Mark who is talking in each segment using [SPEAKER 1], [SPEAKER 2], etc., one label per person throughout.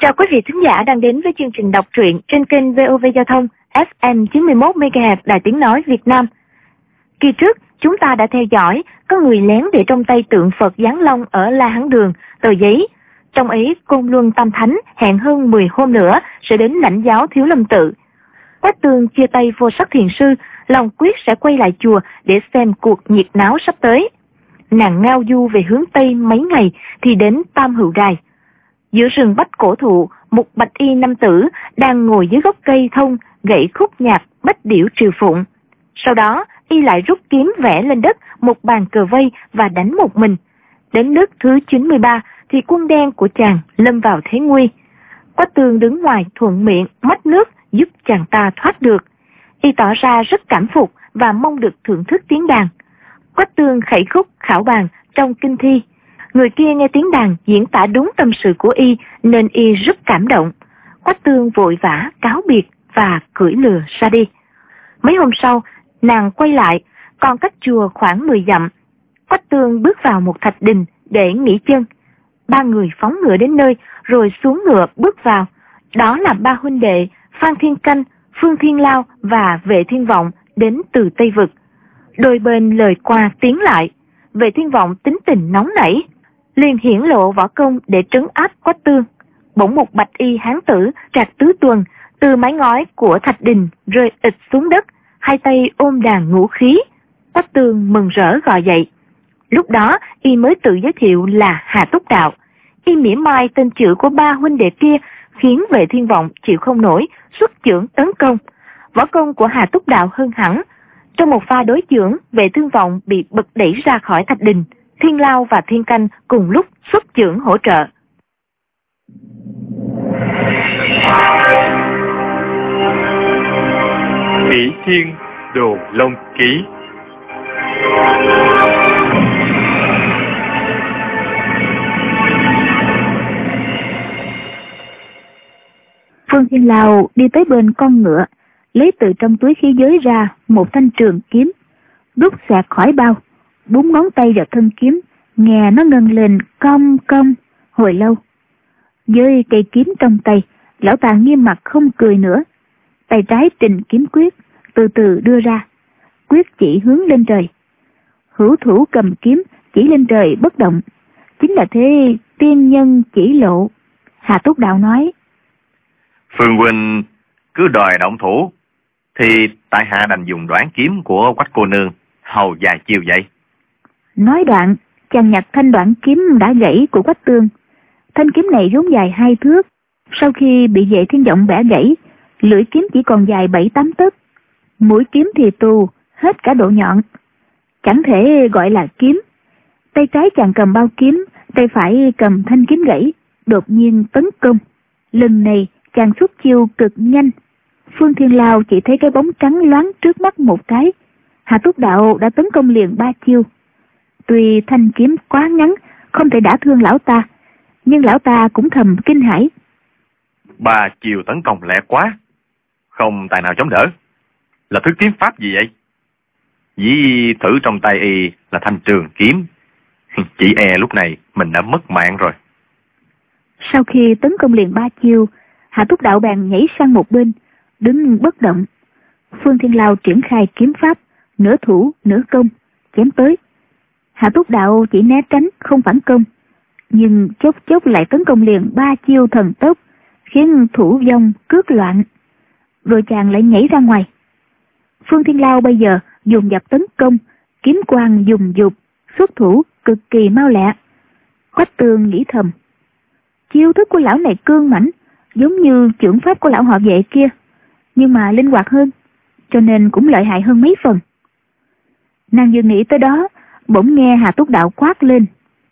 [SPEAKER 1] Chào quý vị thính giả đang đến với chương trình đọc truyện trên kênh VOV Giao thông FM 91 MHz Đài Tiếng Nói Việt Nam. Kỳ trước, chúng ta đã theo dõi có người lén để trong tay tượng Phật Giáng Long ở La Hán Đường, tờ giấy. Trong ấy, Côn Luân Tam Thánh hẹn hơn 10 hôm nữa sẽ đến lãnh giáo Thiếu Lâm Tự. Quách Tường chia tay Vô Sắc Thiền Sư, lòng quyết sẽ quay lại chùa để xem cuộc nhiệt náo sắp tới. Nàng ngao du về hướng Tây mấy ngày thì đến Tam Hữu Đài. Giữa rừng bách cổ thụ, một bạch y nam tử đang ngồi dưới gốc cây thông gậy khúc nhạc bách điểu triều phụng. Sau đó, y lại rút kiếm vẽ lên đất một bàn cờ vây và đánh một mình. Đến nước thứ 93 thì quân đen của chàng lâm vào thế nguy. Quách Tường đứng ngoài thuận miệng mách nước giúp chàng ta thoát được. Y tỏ ra rất cảm phục và mong được thưởng thức tiếng đàn. Quách Tường khẩy khúc khảo bàn trong kinh thi. Người kia nghe tiếng đàn diễn tả đúng tâm sự của y nên y rất cảm động. Quách Tường vội vã cáo biệt và cưỡi lừa ra đi. Mấy hôm sau, nàng quay lại, còn cách chùa khoảng 10 dặm. Quách Tường bước vào một thạch đình để nghỉ chân. Ba người phóng ngựa đến nơi rồi xuống ngựa bước vào. Đó là ba huynh đệ Phan Thiên Canh, Phương Thiên Lao và Vệ Thiên Vọng đến từ Tây Vực. Đôi bên lời qua tiếng lại. Vệ Thiên Vọng tính tình nóng nảy, liền hiển lộ võ công để trấn áp Quách Tường. Bỗng một bạch y hán tử Trạc Tứ Tuần từ mái ngói của thạch đình rơi ịch xuống đất, hai tay ôm đàn ngũ khí. Quách Tường mừng rỡ gọi dậy. Lúc đó y mới tự giới thiệu là Hà Túc Đạo. Y mỉa mai tên chữ của ba huynh đệ kia khiến Vệ Thiên Vọng chịu không nổi, xuất chưởng tấn công. Võ công của Hà Túc Đạo hơn hẳn. Trong một pha đối chưởng, Vệ Thiên Vọng bị bật đẩy ra khỏi thạch đình. Thiên Lao và Thiên Canh cùng lúc xuất chưởng hỗ trợ.
[SPEAKER 2] Bỉ Thiên Đồ Long Ký.
[SPEAKER 3] Phương Thiên Lao đi tới bên con ngựa, lấy từ trong túi khí giới ra một thanh trường kiếm, rút xẹt khỏi bao, búng ngón tay vào thân kiếm, nghe nó ngân lên cong cong hồi lâu. Với cây kiếm trong tay, lão ta nghiêm mặt không cười nữa. Tay trái trình kiếm quyết, từ từ đưa ra, quyết chỉ hướng lên trời. Hữu thủ cầm kiếm chỉ lên trời bất động, chính là thế tiên nhân chỉ lộ. Hà Túc Đạo nói:
[SPEAKER 4] Phương huynh cứ đòi động thủ, thì tại hạ đành dùng đoán kiếm của Quách cô nương hầu vài chiêu vậy.
[SPEAKER 3] Nói đoạn, chàng nhặt thanh đoạn kiếm đã gãy của Quách Tường. Thanh kiếm này vốn dài 2 thước, sau khi bị Vệ Thiên Vọng bẻ gãy, lưỡi kiếm chỉ còn dài 7-8 tấc, mũi kiếm thì tù hết cả độ nhọn, chẳng thể gọi là kiếm. Tay trái chàng cầm bao kiếm, tay phải cầm thanh kiếm gãy, đột nhiên tấn công. Lần này chàng xuất chiêu cực nhanh. Phương Thiên Lao chỉ thấy cái bóng trắng loáng trước mắt một cái. Hà Túc Đạo đã tấn công liền 3 chiêu. Tuy thanh kiếm quá ngắn, không thể đả thương lão ta, nhưng lão ta cũng thầm kinh hãi.
[SPEAKER 4] 3 chiêu tấn công lẹ quá, không tài nào chống đỡ. Là thứ kiếm pháp gì vậy? Dĩ thử trong tay y là thanh trường kiếm, chỉ e lúc này mình đã mất mạng rồi.
[SPEAKER 3] Sau khi tấn công liền 3 chiêu, Hà Túc Đạo bèn nhảy sang một bên, đứng bất động. Phương Thiên Lao triển khai kiếm pháp, nửa thủ nửa công, chém tới. Hà Túc Đạo chỉ né tránh không phản công, nhưng chốc chốc lại tấn công liền 3 chiêu thần tốc, khiến thủ vong cước loạn. Rồi chàng lại nhảy ra ngoài. Phương Thiên Lao bây giờ dùng dập tấn công, kiếm quang dùng dục, xuất thủ cực kỳ mau lẹ. Quách Tường nghĩ thầm, chiêu thức của lão này cương mãnh, giống như chưởng pháp của lão họ Vệ kia, nhưng mà linh hoạt hơn, cho nên cũng lợi hại hơn mấy phần. Nàng vừa nghĩ tới đó, bỗng nghe Hà Túc Đạo quát lên: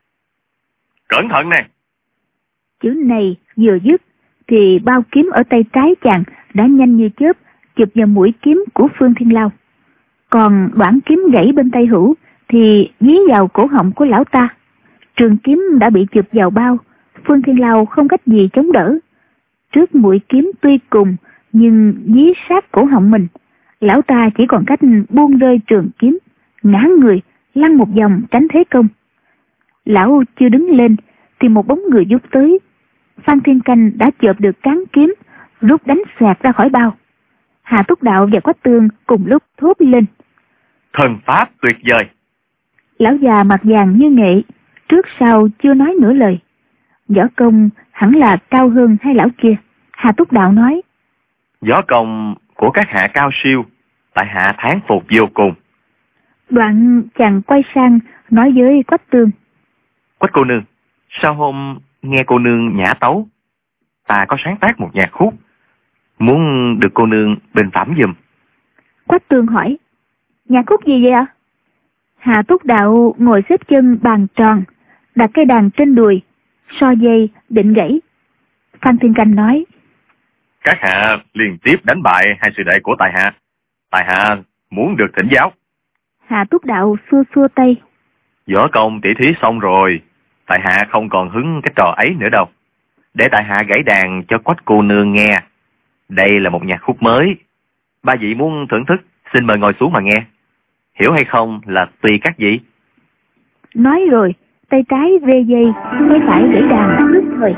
[SPEAKER 4] Cẩn thận nè!
[SPEAKER 3] Chữ này vừa dứt thì bao kiếm ở tay trái chàng đã nhanh như chớp chụp vào mũi kiếm của Phương Thiên Lao. Còn đoạn kiếm gãy bên tay hữu thì dí vào cổ họng của lão ta. Trường kiếm đã bị chụp vào bao, Phương Thiên Lao không cách gì chống đỡ. Trước mũi kiếm tuy cùng nhưng dí sát cổ họng mình, lão ta chỉ còn cách buông rơi trường kiếm, ngã người lăn một vòng tránh thế công. Lão chưa đứng lên thì một bóng người vút tới. Phan Thiên Canh đã chộp được cán kiếm, rút đánh xoẹt ra khỏi bao. Hà Túc Đạo và Quách Tương cùng lúc thốt lên:
[SPEAKER 4] Thần pháp tuyệt vời.
[SPEAKER 3] Lão già mặt vàng như nghệ, trước sau chưa nói nửa lời. Võ công hẳn là cao hơn hai lão kia. Hà Túc Đạo nói:
[SPEAKER 4] Võ công của các hạ cao siêu, tại hạ thán phục vô cùng.
[SPEAKER 3] Đoạn chàng quay sang nói với Quách Tương:
[SPEAKER 4] Quách cô nương, sao hôm nghe cô nương nhã tấu, ta có sáng tác một nhạc khúc, muốn được cô nương bình phẩm giùm.
[SPEAKER 3] Quách Tương hỏi: Nhạc khúc gì vậy ạ? Hà Túc Đạo ngồi xếp chân bàn tròn, đặt cây đàn trên đùi, so dây định gãy. Phan Thiên Canh nói:
[SPEAKER 4] Các hạ liên tiếp đánh bại hai sư đệ của tại hạ muốn được thỉnh giáo.
[SPEAKER 3] Hà Túc Đạo xua xua tay:
[SPEAKER 4] Võ công tỉ thí xong rồi, tại hạ không còn hứng cái trò ấy nữa đâu. Để tại hạ gãy đàn cho Quách cô nương nghe. Đây là một nhạc khúc mới, ba vị muốn thưởng thức, xin mời ngồi xuống mà nghe. Hiểu hay không là tùy các vị.
[SPEAKER 3] Nói rồi, tay trái vê dây, tay phải gãy đàn tức thời.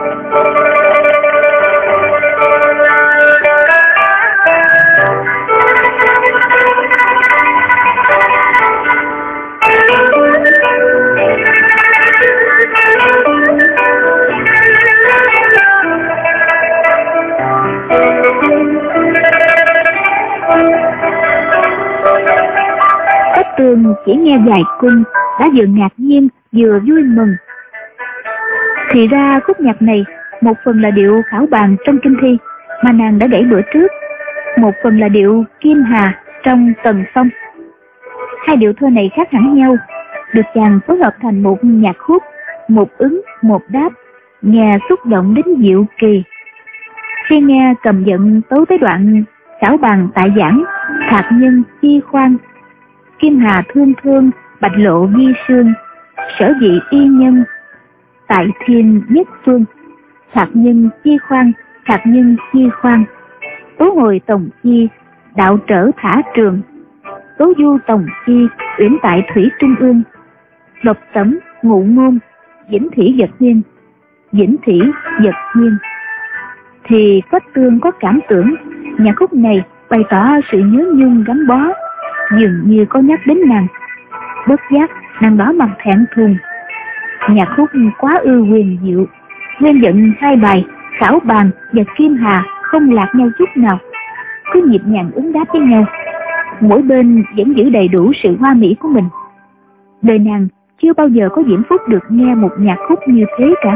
[SPEAKER 3] Tương chỉ nghe vài cung đã vừa ngạc nhiên vừa vui mừng. Thì ra khúc nhạc này một phần là điệu Khảo Bàn trong kinh thi mà nàng đã gãy bữa trước, một phần là điệu Kim Hà trong Tần Phong. Hai điệu thơ này khác hẳn nhau, được chàng phối hợp thành một nhạc khúc, một ứng một đáp, nghe xúc động đến diệu kỳ. Khi nghe cầm giận tấu tới đoạn Khảo Bàn tại giảng, Thạc nhân chi khoan, Kim Hà thương thương, bạch lộ di sương, sở dị y nhân, tại thiên nhất phương, Thạc nhân chi khoan, Thạc nhân chi khoan, tố hồi tổng chi, đạo trở thả trường, tố du tổng chi, uyển tại thủy trung ương, độc tẩm ngụ ngôn, dĩnh thủy vật nguyên, dĩnh thủy vật nguyên. Thì Quách Tương có cảm tưởng nhạc khúc này bày tỏ sự nhớ nhung gắn bó, dường như có nhắc đến nàng. Bất giác nàng đỏ mặt thẹn thùng. Nhạc khúc quá ư huyền diệu, nguyên giận hai bài Khảo Bàn và Kim Hà không lạc nhau chút nào, cứ nhịp nhàng ứng đáp với nhau, mỗi bên vẫn giữ đầy đủ sự hoa mỹ của mình. Đời nàng chưa bao giờ có diễm phúc được nghe một nhạc khúc như thế cả.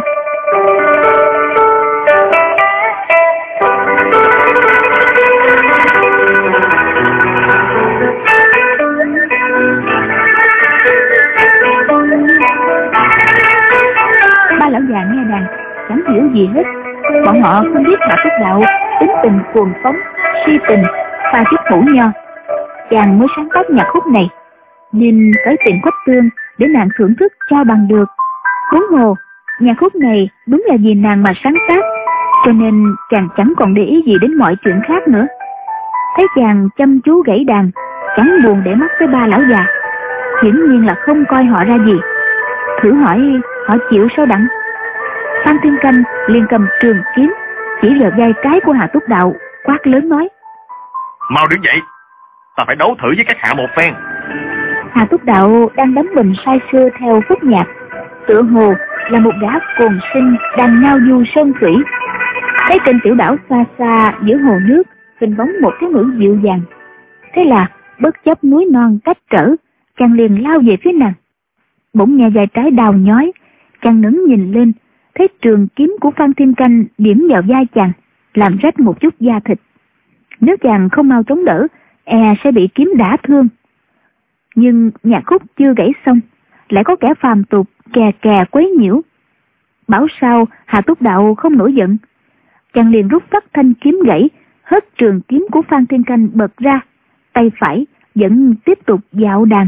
[SPEAKER 3] Ba lão già nghe đàn chẳng hiểu gì hết. Bọn họ không biết Hà Túc Đạo tính tình cuồng phóng, si tình, pha chút hủ nho. Chàng mới sáng tác nhạc khúc này nên phải tìm Quách Tương để nàng thưởng thức cho bằng được. Huống hồ nhạc khúc này đúng là vì nàng mà sáng tác, cho nên chàng chẳng còn để ý gì đến mọi chuyện khác nữa. Thấy chàng chăm chú gãy đàn, chẳng buồn để mắt tới ba lão già, hiển nhiên là không coi họ ra gì. Thử hỏi họ chịu sao đặng? Phan Thiên Canh liền cầm trường kiếm chỉ vào vai trái của Hà Túc Đạo, quát lớn nói:
[SPEAKER 4] Mau đứng dậy, ta phải đấu thử với các hạ một phen.
[SPEAKER 3] Hà Túc Đạo đang đắm mình say sưa theo khúc nhạc, tựa hồ là một gã cồn sinh đang ngao du sơn thủy. Thấy trên tiểu đảo xa xa giữa hồ nước hình bóng một thiếu nữ dịu dàng, thế là bất chấp núi non cách trở, chàng liền lao về phía nàng. Bỗng nghe vai trái đau nhói, chàng ngẩng nhìn lên, thấy trường kiếm của Phan Thiên Canh điểm vào vai chàng, làm rách một chút da thịt. Nếu chàng không mau chống đỡ, e sẽ bị kiếm đả thương. Nhưng nhạc khúc chưa gãy xong, lại có kẻ phàm tục kè kè quấy nhiễu. Bảo sao Hà Túc Đạo không nổi giận, chàng liền rút tắt thanh kiếm gãy, hất trường kiếm của Phan Thiên Canh bật ra, tay phải vẫn tiếp tục dạo đàn.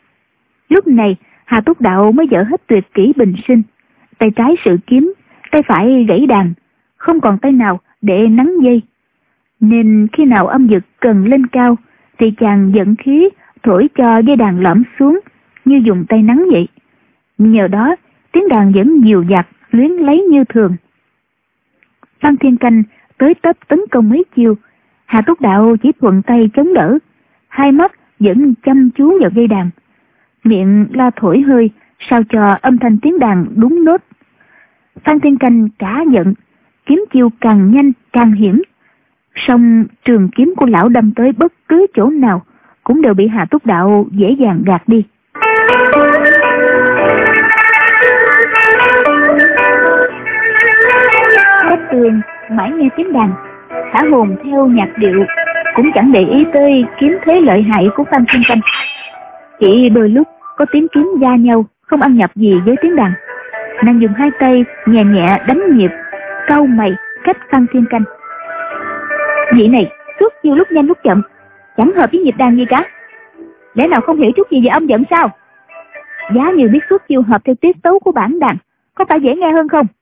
[SPEAKER 3] Lúc này Hà Túc Đạo mới dở hết tuyệt kỹ bình sinh, tay trái sử kiếm, tay phải gãy đàn, không còn tay nào để nắn dây. Nên khi nào âm vực cần lên cao thì chàng dẫn khí thổi cho dây đàn lõm xuống như dùng tay nắn vậy. Nhờ đó tiếng đàn vẫn dịu dặt luyến lấy như thường. Phan Thiên Canh tới tấp tấn công mấy chiêu, Hà Túc Đạo chỉ thuận tay chống đỡ, hai mắt vẫn chăm chú vào dây đàn, miệng la thổi hơi sao cho âm thanh tiếng đàn đúng nốt. Phan Thiên Canh cả giận, kiếm chiêu càng nhanh càng hiểm, song trường kiếm của lão đâm tới bất cứ chỗ nào cũng đều bị Hà Túc Đạo dễ dàng gạt đi. Quách Tường mãi nghe tiếng đàn, thả hồn theo nhạc điệu, cũng chẳng để ý tới kiếm thế lợi hại của Phan Thiên Canh. Chỉ đôi lúc có tiếng kiếm va nhau, không ăn nhập gì với tiếng đàn. Nàng dùng hai tay nhẹ nhẹ đánh nhịp, cau mày cách Phan Thiên Canh. Vị này xuất chiêu lúc nhanh lúc chậm, chẳng hợp với nhịp đàn gì cả. Lẽ nào không hiểu chút gì về âm dẫn sao? Giá như biết xuất chiêu hợp theo tiết tấu của bản đàn, có phải dễ nghe hơn không?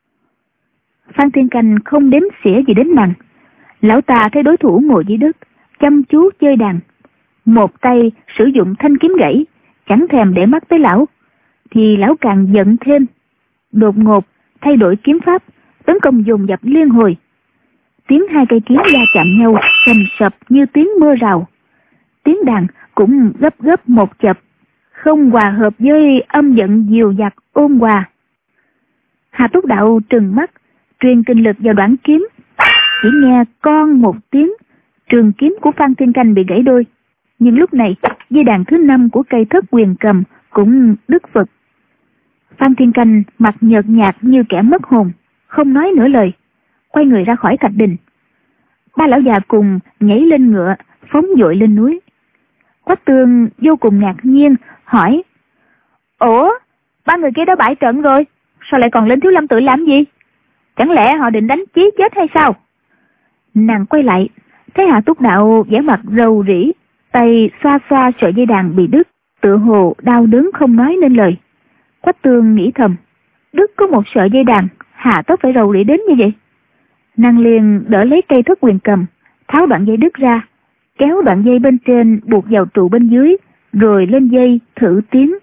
[SPEAKER 3] Phan Thiên Canh không đếm xỉa gì đến nàng. Lão ta thấy đối thủ ngồi dưới đất, chăm chú chơi đàn, một tay sử dụng thanh kiếm gãy, chẳng thèm để mắt tới lão, thì lão càng giận thêm, đột ngột thay đổi kiếm pháp, tấn công dồn dập liên hồi. Tiếng hai cây kiếm va chạm nhau sầm sập như tiếng mưa rào. Tiếng đàn cũng gấp gấp một chập, không hòa hợp với âm giận dìu dặt ôn hòa. Hà Túc Đạo trừng mắt, truyền kinh lực vào đoạn kiếm, chỉ nghe con một tiếng, trường kiếm của Phan Thiên Canh bị gãy đôi. Nhưng lúc này dây đàn thứ 5 của cây Thất Quyền Cầm cũng đứt vật. Phan Thiên Canh mặt nhợt nhạt như kẻ mất hồn, không nói nửa lời, quay người ra khỏi thạch đình. Ba lão già cùng nhảy lên ngựa, phóng dội lên núi. Quách Tường vô cùng ngạc nhiên hỏi: Ủa, ba người kia đã bại trận rồi, sao lại còn lên Thiếu Lâm tự làm gì? Chẳng lẽ họ định đánh chí chết hay sao? Nàng quay lại, thấy Hà Túc Đạo vẻ mặt rầu rĩ, tay xoa xoa sợi dây đàn bị đứt, tựa hồ đau đớn không nói nên lời. Quách Tường nghĩ thầm, đứt có một sợi dây đàn, hà tất phải rầu rĩ đến như vậy? Nàng liền đỡ lấy cây Thất Quyền Cầm, tháo đoạn dây đứt ra, kéo đoạn dây bên trên buộc vào trụ bên dưới, rồi lên dây thử tiếng.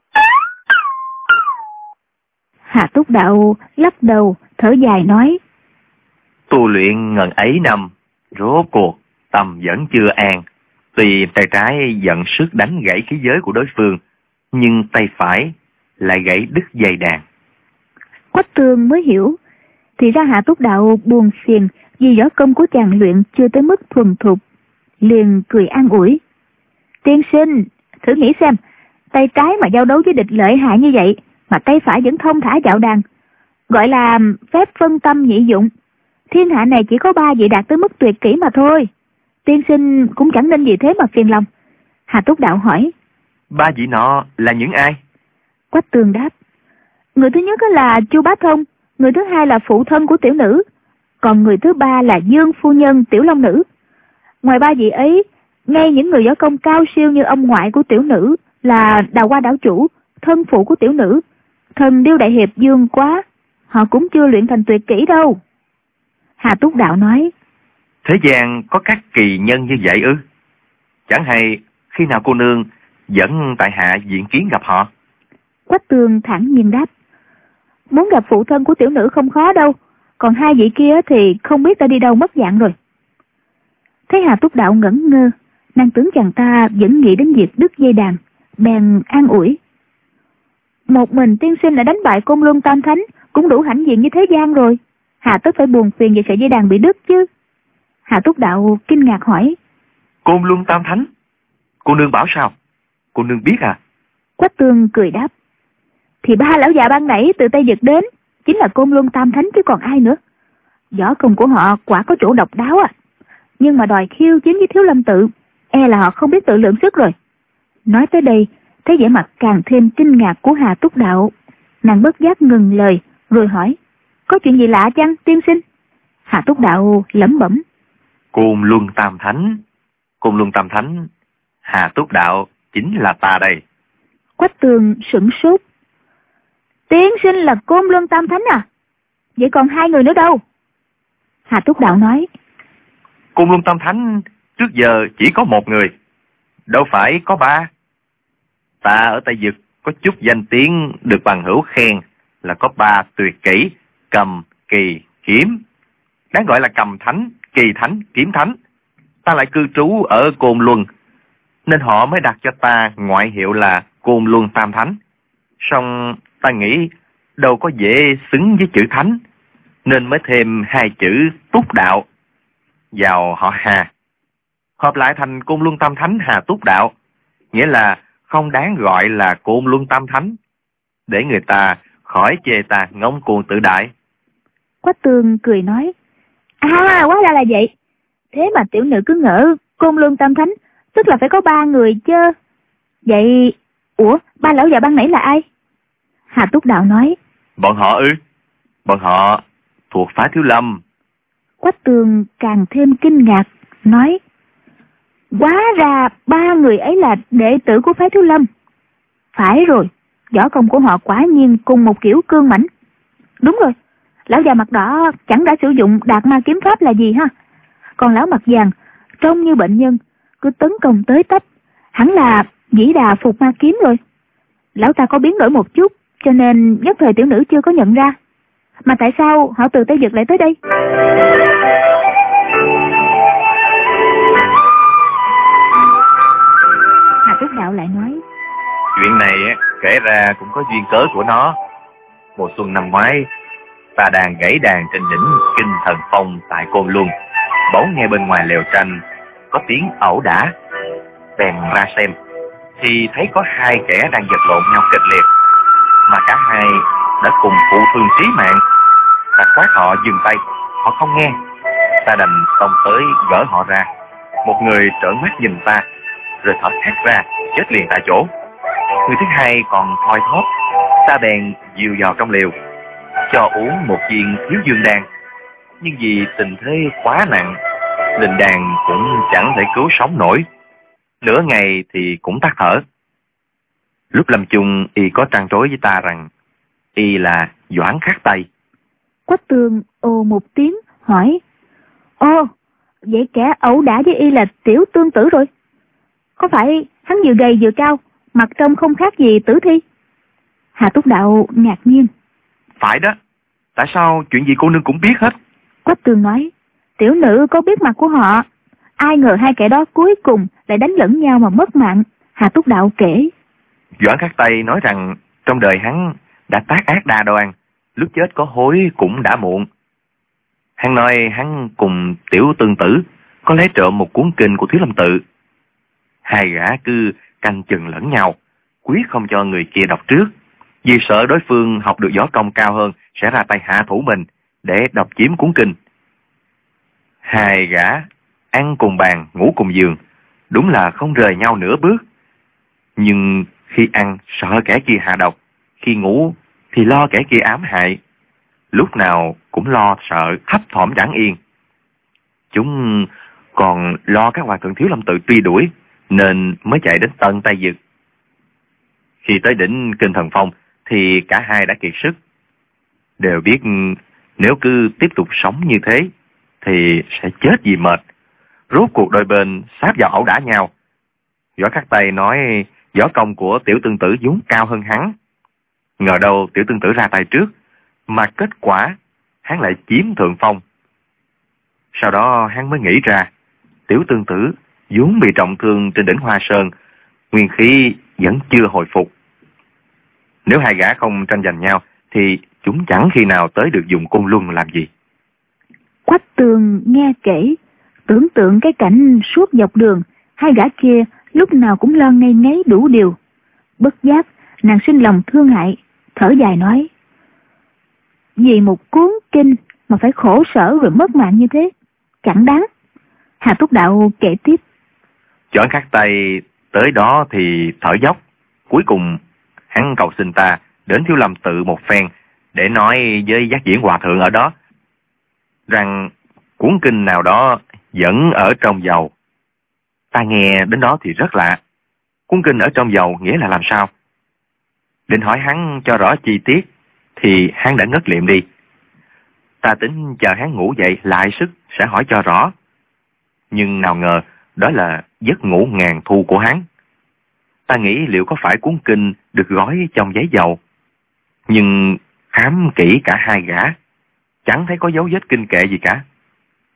[SPEAKER 3] Hà Túc Đạo lắc đầu thở dài nói:
[SPEAKER 4] Tu luyện ngần ấy năm, rốt cuộc tâm vẫn chưa an. Tuy tay trái dẫn sức đánh gãy khí giới của đối phương, nhưng tay phải lại gãy đứt dây đàn.
[SPEAKER 3] Quách Tường mới hiểu, thì ra Hà Túc Đạo buồn phiền vì võ công của chàng luyện chưa tới mức thuần thục, liền cười an ủi: Tiên sinh, thử nghĩ xem, tay trái mà giao đấu với địch lợi hại như vậy, mà tay phải vẫn thông thả dạo đàn, gọi là phép phân tâm nhị dụng. Thiên hạ này chỉ có 3 vị đạt tới mức tuyệt kỹ mà thôi. Tiên sinh cũng chẳng nên vì thế mà phiền lòng. Hà Túc Đạo hỏi:
[SPEAKER 4] 3 vị nọ là những ai?
[SPEAKER 3] Quách Tường đáp: Người thứ nhất là Chu Bá Thông, người thứ hai là phụ thân của tiểu nữ, còn người thứ ba là Dương phu nhân Tiểu Long Nữ. Ngoài 3 vị ấy, ngay những người võ công cao siêu như ông ngoại của tiểu nữ là Đào Hoa đảo chủ, thân phụ của tiểu nữ, thần Điêu Đại Hiệp Dương Quá, họ cũng chưa luyện thành tuyệt kỹ đâu. Hà Túc Đạo nói:
[SPEAKER 4] Thế gian có các kỳ nhân như vậy ư? Chẳng hay khi nào cô nương dẫn tại hạ diện kiến gặp họ?
[SPEAKER 3] Quách Tường thản nhiên đáp: Muốn gặp phụ thân của tiểu nữ không khó đâu, còn 2 vị kia thì không biết ta đi đâu mất dạng rồi. Thấy Hà Túc Đạo ngẩn ngơ, nàng tưởng chàng ta vẫn nghĩ đến việc đứt dây đàn, bèn an ủi: Một mình tiên sinh đã đánh bại Côn Luân Tam Thánh cũng đủ hãnh diện như thế gian rồi, hà tất phải buồn phiền về sợi dây đàn bị đứt chứ? Hà Túc Đạo kinh ngạc hỏi:
[SPEAKER 4] Côn Luân Tam Thánh? Cô nương bảo sao? Cô nương biết à?
[SPEAKER 3] Quách Tường cười đáp: Thì 3 lão già ban nãy từ Tây Vực đến chính là Côn Luân Tam Thánh chứ còn ai nữa. Võ công của họ quả có chỗ độc đáo à, nhưng mà đòi khiêu chiến với Thiếu Lâm tự, e là họ không biết tự lượng sức rồi. Nói tới đây, thấy vẻ mặt càng thêm kinh ngạc của Hà Túc Đạo, nàng bất giác ngừng lời rồi hỏi: Có chuyện gì lạ chăng tiên sinh? Hà Túc Đạo lẩm bẩm:
[SPEAKER 4] Côn Luân Tam Thánh. Côn Luân Tam Thánh, Hà Túc Đạo chính là ta đây.
[SPEAKER 3] Quách Tường sửng sốt: Tiên sinh là Côn Luân Tam Thánh à? Vậy còn 2 người nữa đâu? Hà Túc Đạo nói:
[SPEAKER 4] Côn Luân Tam Thánh trước giờ chỉ có 1 người, đâu phải có 3. Ta ở Tây Vực có chút danh tiếng được bằng hữu khen là có 3 tuyệt kỹ: cầm, kỳ, kiếm. đáng gọi là cầm thánh, kỳ thánh, kiếm thánh. Ta lại cư trú ở Côn Luân, nên họ mới đặt cho ta ngoại hiệu là Côn Luân Tam Thánh. Song ta nghĩ đâu có dễ xứng với chữ thánh, nên mới thêm hai chữ Túc Đạo vào họ Hà, hợp lại thành Côn Luân Tam Thánh Hà Túc Đạo, nghĩa là không đáng gọi là Côn Luân Tam Thánh, để người ta khỏi chê ta ngông cuồng tự đại.
[SPEAKER 3] Quách Tường cười nói, hóa ra là vậy. Thế mà tiểu nữ cứ ngỡ Côn Luân Tam Thánh tức là phải có 3 người chứ. Vậy, ba lão già ban nãy là ai? Hà Túc Đạo nói,
[SPEAKER 4] Bọn họ ư? Bọn họ thuộc phái Thiếu Lâm.
[SPEAKER 3] Quách Tường càng thêm kinh ngạc, nói, hóa ra 3 người ấy là đệ tử của phái Thiếu Lâm. Phải rồi, võ công của họ quả nhiên cùng một kiểu cương mãnh. Đúng rồi, lão già mặt đỏ chẳng đã sử dụng Đạt Ma kiếm pháp là gì ha? Còn lão mặt vàng trông như bệnh nhân, cứ tấn công tới tấp, hẳn là Dĩ Đà Phục Ma kiếm rồi. Lão ta có biến đổi một chút, cho nên nhất thời tiểu nữ chưa có nhận ra. Mà tại sao họ từ Tây Vực lại tới đây? Hà Túc Đạo lại nói,
[SPEAKER 4] Chuyện này kể ra cũng có duyên cớ của nó. Mùa xuân năm ngoái, ta đang gãy đàn trên đỉnh Kinh Thần Phong tại Côn Luân, bỗng nghe bên ngoài lều tranh có tiếng ẩu đả. Bèn ra xem thì thấy có 2 kẻ đang vật lộn nhau kịch liệt, mà cả hai đã cùng phụ thương chí mạng. Ta quát họ dừng tay, họ không nghe. Ta đành xông tới gỡ họ ra. Một người trợn mắt nhìn ta, rồi thở hắt ra, chết liền tại chỗ. Người thứ hai còn thoi thóp. Ta bèn dìu vào trong lều, cho uống một viên Thiếu Dương đan. Nhưng vì tình thế quá nặng, linh đan cũng chẳng thể cứu sống nổi. Nửa ngày thì cũng tắt thở. Lúc lâm chung, y có trăn trối với ta rằng y là Doãn Khắc Tây.
[SPEAKER 3] Quách Tường ồ một tiếng hỏi, vậy kẻ ẩu đả với y là Tiểu Tương Tử rồi? Có phải hắn vừa gầy vừa cao, mặt trông không khác gì tử thi? Hà Túc Đạo ngạc nhiên.
[SPEAKER 4] Phải đó, tại sao chuyện gì cô nương cũng biết hết?
[SPEAKER 3] Quách Tường nói, tiểu nữ có biết mặt của họ. Ai ngờ 2 kẻ đó cuối cùng lại đánh lẫn nhau mà mất mạng. Hà Túc Đạo kể,
[SPEAKER 4] Doãn Khắc Tây nói rằng trong đời hắn đã tác ác đa đoan, lúc chết có hối cũng đã muộn. Hắn nói hắn cùng Tiểu Tương Tử có lấy trộm một cuốn kinh của Thiếu Lâm Tự. 2 gã cứ canh chừng lẫn nhau, quyết không cho người kia đọc trước, vì sợ đối phương học được võ công cao hơn sẽ ra tay hạ thủ mình để độc chiếm cuốn kinh. 2 gã ăn cùng bàn, ngủ cùng giường, đúng là không rời nhau nửa bước. Nhưng khi ăn sợ kẻ kia hạ độc, khi ngủ thì lo kẻ kia ám hại, lúc nào cũng lo sợ thấp thỏm chẳng yên. Chúng còn lo các hòa thượng Thiếu Lâm Tự truy đuổi, nên mới chạy đến tận Tây Vực. Khi tới đỉnh Kinh Thần Phong thì cả hai đã kiệt sức, đều biết nếu cứ tiếp tục sống như thế thì sẽ chết vì mệt. Rốt cuộc đôi bên sáp vào ẩu đả nhau. Doãn Khắc Tây nói võ công của Tiểu Tương Tử vốn cao hơn hắn. Ngờ đâu Tiểu Tương Tử ra tay trước, mà kết quả hắn lại chiếm thượng phong. Sau đó hắn mới nghĩ ra, Tiểu Tương Tử vốn bị trọng thương trên đỉnh Hoa Sơn, nguyên khí vẫn chưa hồi phục. Nếu 2 gã không tranh giành nhau thì chúng chẳng khi nào tới được dùng Côn Luân làm gì.
[SPEAKER 3] Quách Tường nghe kể, tưởng tượng cái cảnh suốt dọc đường, 2 gã kia lúc nào cũng lo ngây ngáy đủ điều. Bất giác nàng sinh lòng thương hại, thở dài nói, vì một cuốn kinh mà phải khổ sở rồi mất mạng như thế, chẳng đáng. Hà Túc Đạo kể tiếp,
[SPEAKER 4] Doãn Khắc Tây tới đó thì thở dốc. Cuối cùng hắn cầu xin ta đến Thiếu Lâm Tự một phen, để nói với Giác Diễn Hòa Thượng ở đó rằng cuốn kinh nào đó vẫn ở trong dầu. Ta nghe đến đó thì rất lạ. Cuốn kinh ở trong dầu nghĩa là làm sao? Định hỏi hắn cho rõ chi tiết thì hắn đã ngất liệm đi. Ta tính chờ hắn ngủ dậy lại sức sẽ hỏi cho rõ. Nhưng nào ngờ đó là giấc ngủ ngàn thu của hắn. Ta nghĩ liệu có phải cuốn kinh được gói trong giấy dầu. Nhưng khám kỹ cả 2 gã, chẳng thấy có dấu vết kinh kệ gì cả.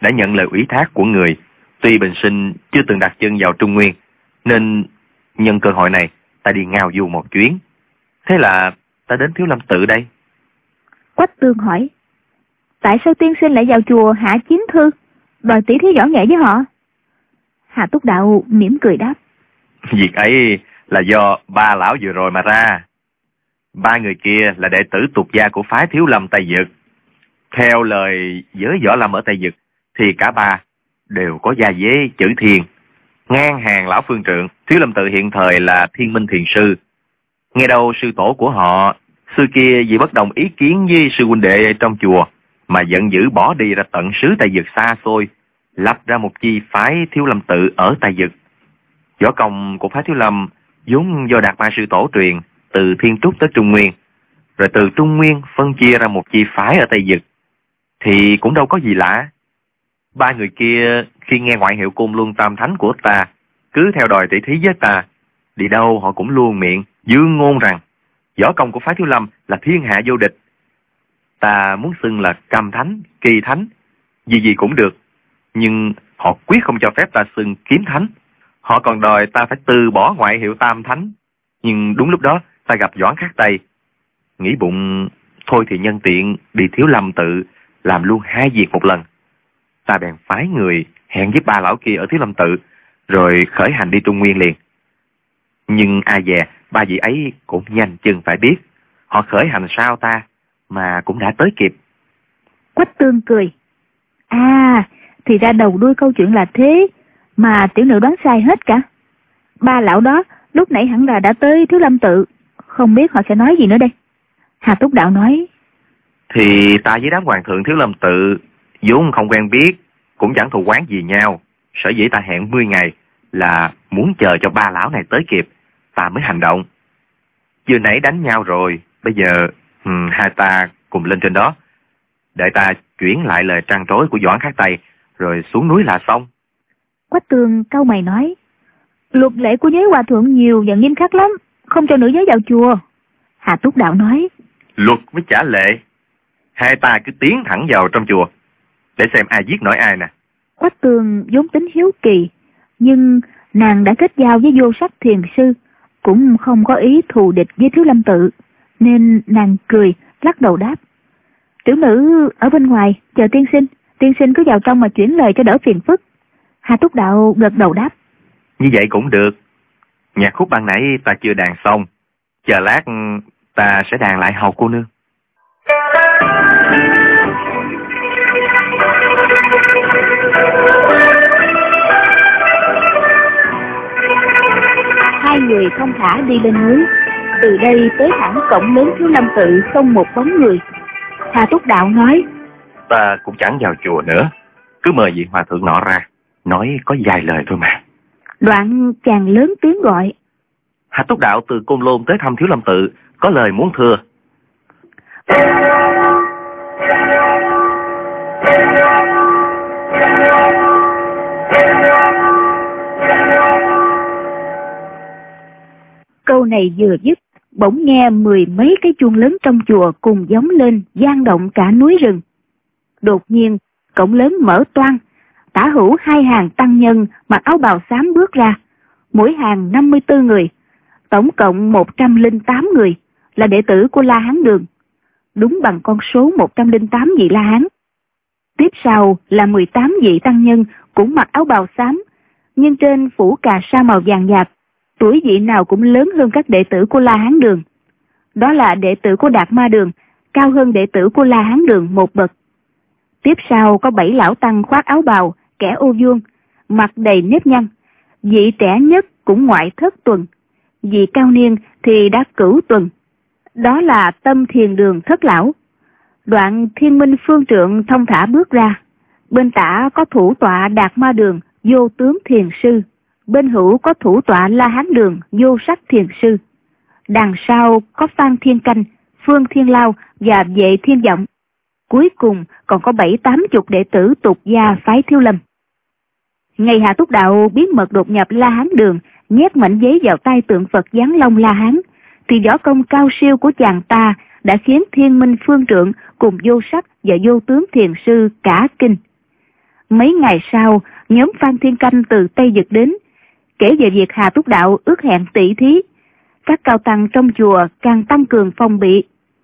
[SPEAKER 4] đã nhận lời ủy thác của người. Tuy bình sinh chưa từng đặt chân vào Trung Nguyên, nên nhân cơ hội này ta đi ngao du một chuyến. Thế là ta đến Thiếu Lâm Tự đây.
[SPEAKER 3] Quách Tương hỏi, tại sao tiên sinh lại vào chùa hạ chiến thư, đòi tỷ thí võ nghệ với họ? Hà Túc Đạo mỉm cười đáp,
[SPEAKER 4] Việc ấy là do ba lão vừa rồi mà ra. Ba người kia là đệ tử tục gia của phái Thiếu Lâm Tây Dực. Theo lời giới võ lâm ở Tây Dực thì cả ba đều có gia dế chữ Thiên. Ngang hàng lão phương trượng, Thiếu Lâm Tự hiện thời là Thiên Minh Thiền Sư. Nghe đâu sư tổ của họ xưa kia vì bất đồng ý kiến với sư huynh đệ trong chùa mà giận dữ bỏ đi ra tận xứ Tây Dực xa xôi, lập ra một chi phái Thiếu Lâm Tự ở Tây Dực. Võ công của phái Thiếu Lâm vốn do Đạt Ma sư tổ truyền từ Thiên Trúc tới Trung Nguyên, rồi từ Trung Nguyên phân chia ra một chi phái ở Tây Dực, thì cũng đâu có gì lạ. Ba người kia khi nghe ngoại hiệu Côn Luân Tam Thánh của ta cứ theo đòi tỷ thí với ta, đi đâu họ cũng luôn miệng dương ngôn rằng võ công của phái Thiếu Lâm là thiên hạ vô địch. Ta muốn xưng là Cầm Thánh, Kỳ Thánh, gì cũng được, nhưng họ quyết không cho phép ta xưng Kiếm Thánh. Họ còn đòi ta phải từ bỏ ngoại hiệu Tam Thánh. Nhưng đúng lúc đó ta gặp Doãn Khắc Tây, nghĩ bụng thôi thì nhân tiện đi Thiếu Lâm Tự làm luôn hai việc một lần. Ta bèn phái người hẹn với ba lão kia ở Thiếu Lâm Tự, rồi khởi hành đi Trung Nguyên liền. Nhưng ai dè ba vị ấy cũng nhanh chân phải biết, họ khởi hành sau ta mà cũng đã tới kịp.
[SPEAKER 3] Quách Tương cười, thì ra đầu đuôi câu chuyện là thế, mà tiểu nữ đoán sai hết cả. Ba lão đó lúc nãy hẳn là đã tới Thiếu Lâm Tự, không biết họ sẽ nói gì nữa đây. Hà Túc Đạo nói,
[SPEAKER 4] thì ta với đám hoàng thượng Thiếu Lâm Tự vốn không quen biết, cũng chẳng thù oán gì nhau. Sở dĩ ta hẹn 10 ngày là muốn chờ cho ba lão này tới kịp, ta mới hành động. Vừa nãy đánh nhau rồi, bây giờ hai ta cùng lên trên đó, để ta chuyển lại lời trăn trối của Doãn Khắc Tây, rồi xuống núi là xong.
[SPEAKER 3] Quách Tương cau mày nói, luật lệ của giới hòa thượng nhiều và nghiêm khắc lắm, không cho nữ giới vào chùa. Hà Túc Đạo nói,
[SPEAKER 4] luật với trả lệ, hai ta cứ tiến thẳng vào trong chùa để xem ai giết nổi ai nè.
[SPEAKER 3] Quách Tương vốn tính hiếu kỳ, nhưng nàng đã kết giao với Vô Sắc Thiền Sư, cũng không có ý thù địch với Thiếu Lâm Tự, nên nàng cười lắc đầu đáp, tiểu nữ ở bên ngoài chờ tiên sinh cứ vào trong mà chuyển lời cho đỡ phiền phức. Hà Túc Đạo gật đầu đáp,
[SPEAKER 4] như vậy cũng được. Nhạc khúc ban nãy ta chưa đàn xong, chờ lát ta sẽ đàn lại hầu cô nương.
[SPEAKER 3] Hai người thông thả đi lên núi, từ đây tới thẳng cổng lớn Thiếu Lâm Tự không một bóng người. Hà Túc Đạo nói,
[SPEAKER 4] ta cũng chẳng vào chùa nữa, cứ mời vị hòa thượng nọ ra, nói có vài lời thôi mà.
[SPEAKER 3] Đoạn chàng lớn tiếng gọi,
[SPEAKER 4] Hà Túc Đạo từ Côn Lôn tới thăm Thiếu Lâm Tự, có lời muốn thưa.
[SPEAKER 3] Câu này vừa dứt, bỗng nghe 10 mấy cái chuông lớn trong chùa cùng gióng lên, vang động cả núi rừng. Đột nhiên, cổng lớn mở toang, tả hữu hai hàng tăng nhân mặc áo bào xám bước ra, mỗi hàng 54 người, tổng cộng 108 người, là đệ tử của La Hán Đường, đúng bằng con số 108 vị La Hán. Tiếp sau là 18 vị tăng nhân cũng mặc áo bào xám, nhưng trên phủ cà sa màu vàng nhạt, tuổi vị nào cũng lớn hơn các đệ tử của La Hán Đường. Đó là đệ tử của Đạt Ma Đường, cao hơn đệ tử của La Hán Đường một bậc. Tiếp sau có 7 lão tăng khoác áo bào, kẻ ô vuông, mặt đầy nếp nhăn. Vị trẻ nhất cũng ngoại thất tuần, vị cao niên thì đã cửu tuần. Đó là Tâm Thiền Đường thất lão. Đoạn Thiên Minh Phương Trượng thông thả bước ra. Bên tả có thủ tọa Đạt Ma Đường, Vô Tướng Thiền Sư. Bên hữu có thủ tọa La Hán Đường, Vô Sắc Thiền Sư. Đằng sau có Phan Thiên Canh, Phương Thiên Lao và Vệ Thiên Vọng. Cuối cùng còn có 70-80 đệ tử tục gia phái Thiếu Lâm. Ngày Hà Túc Đạo bí mật đột nhập La Hán Đường, nhét mảnh giấy vào tay tượng Phật Giáng Long La Hán, thì võ công cao siêu của chàng ta đã khiến Thiên Minh Phương Trượng cùng Vô Sắc và Vô Tướng Thiền Sư cả kinh. Mấy ngày sau, nhóm Phan Thiên Canh từ Tây Dực đến, kể về việc Hà Túc Đạo ước hẹn tỷ thí. Các cao tăng trong chùa càng tăng cường phòng bị.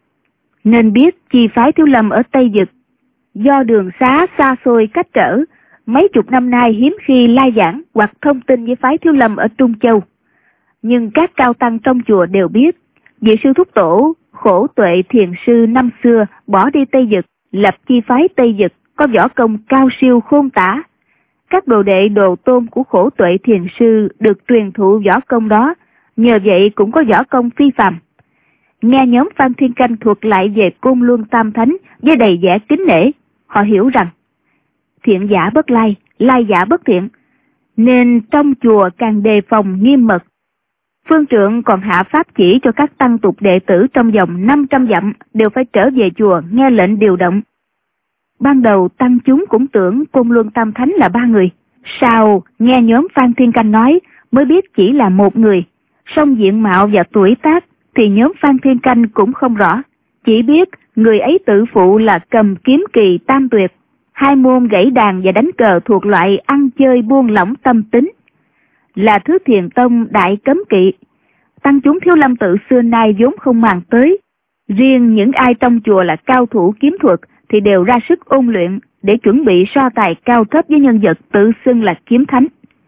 [SPEAKER 3] Nên biết chi phái Thiếu Lâm ở Tây Dực, do đường xá xa xôi cách trở, mấy chục năm nay hiếm khi lai giảng hoặc thông tin với phái Thiếu Lâm ở Trung Châu. Nhưng các cao tăng trong chùa đều biết, vị sư thúc tổ Khổ Tuệ Thiền Sư năm xưa bỏ đi Tây Dực, lập chi phái Tây Dực có võ công cao siêu khôn tả. Các đồ đệ đồ tôn của Khổ Tuệ Thiền Sư được truyền thụ võ công đó, nhờ vậy cũng có võ công phi phàm. Nghe nhóm Phan Thiên Canh thuật lại về Côn Luân Tam Thánh với đầy vẻ kính nể, họ hiểu rằng thiện giả bất lai, lai giả bất thiện, nên trong chùa càng đề phòng nghiêm mật. Phương Trượng còn hạ pháp chỉ cho các tăng tục đệ tử trong vòng 500 dặm đều phải trở về chùa nghe lệnh điều động. Ban đầu tăng chúng cũng tưởng Côn Luân Tam Thánh là 3 người, sau nghe nhóm Phan Thiên Canh nói mới biết chỉ là 1 người. Song diện mạo và tuổi tác thì nhóm Phan Thiên Canh cũng không rõ, chỉ biết người ấy tự phụ là cầm kiếm kỳ tam tuyệt, 2 môn gãy đàn và đánh cờ thuộc loại ăn chơi buông lỏng tâm tính, là thứ thiền tông đại cấm kỵ. Tăng chúng Thiếu Lâm tự xưa nay vốn không màng tới, riêng những ai trong chùa là cao thủ kiếm thuật thì đều ra sức ôn luyện để chuẩn bị so tài cao thấp với nhân vật tự xưng là kiếm thánh.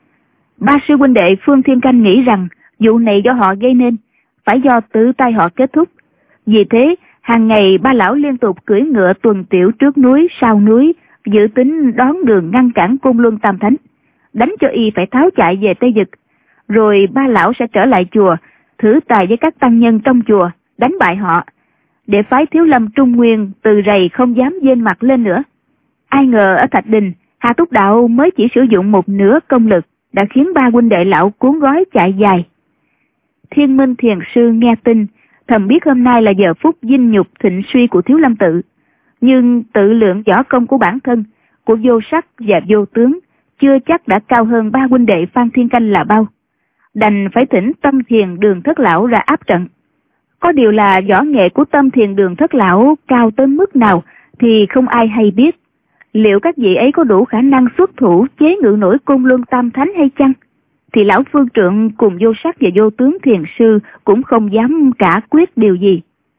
[SPEAKER 3] 3 sư huynh đệ Phương Thiên Canh nghĩ rằng vụ này do họ gây nên, phải do tự tay họ kết thúc. Vì thế, hàng ngày 3 lão liên tục cưỡi ngựa tuần tiểu trước núi, sau núi, dự tính đón đường ngăn cản Côn Luân Tam Thánh, đánh cho y phải tháo chạy về Tây Dực. Rồi 3 lão sẽ trở lại chùa, thử tài với các tăng nhân trong chùa, đánh bại họ, để phái Thiếu Lâm Trung Nguyên từ rầy không dám vênh mặt lên nữa. Ai ngờ ở Thạch Đình, Hà Túc Đạo mới chỉ sử dụng 1/2 công lực, đã khiến 3 huynh đệ lão cuốn gói chạy dài. Thiên Minh Thiền Sư nghe tin, thầm biết hôm nay là giờ phút vinh nhục thịnh suy của Thiếu Lâm tự, nhưng tự lượng võ công của bản thân, của Vô Sắc và Vô Tướng, chưa chắc đã cao hơn 3 huynh đệ Phan Thiên Canh là bao. Đành phải thỉnh Tâm Thiền Đường Thất Lão ra áp trận. Có điều là võ nghệ của Tâm Thiền Đường Thất Lão cao tới mức nào thì không ai hay biết. Liệu các vị ấy có đủ khả năng xuất thủ chế ngự nổi Côn Luân Tam Thánh hay chăng? Thì lão Phương Trượng cùng Vô Sắc và Vô Tướng Thiền Sư cũng không dám cả quyết điều gì.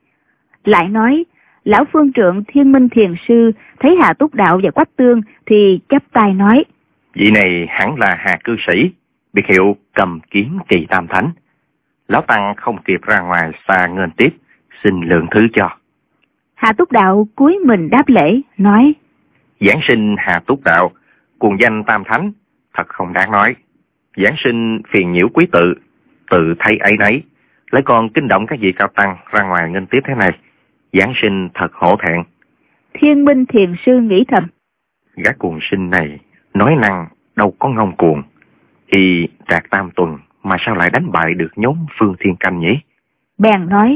[SPEAKER 3] Lại nói, lão Phương Trượng Thiên Minh Thiền Sư thấy Hà Túc Đạo và Quách Tương thì chắp tay nói:
[SPEAKER 4] Vị này hẳn là Hà cư sĩ, biệt hiệu cầm kiếm kỳ tam thánh. Lão Tăng không kịp ra ngoài xa nghênh tiếp, xin lượng thứ cho.
[SPEAKER 3] Hà Túc Đạo cúi mình đáp lễ, nói:
[SPEAKER 4] Giảng sinh Hà Túc Đạo, cuồng danh tam thánh, thật không đáng nói. Giảng sinh phiền nhiễu quý tự thấy ấy nấy, lại còn kinh động các vị cao tăng ra ngoài nghênh tiếp thế này. Giảng sinh thật hổ thẹn.
[SPEAKER 3] Thiên Minh Thiền Sư nghĩ thầm:
[SPEAKER 4] Gã cuồng sinh này nói năng đâu có ngông cuồng, thì trạc tam tuần mà sao lại đánh bại được nhóm Phương Thiên Canh nhỉ?
[SPEAKER 3] Bèn nói: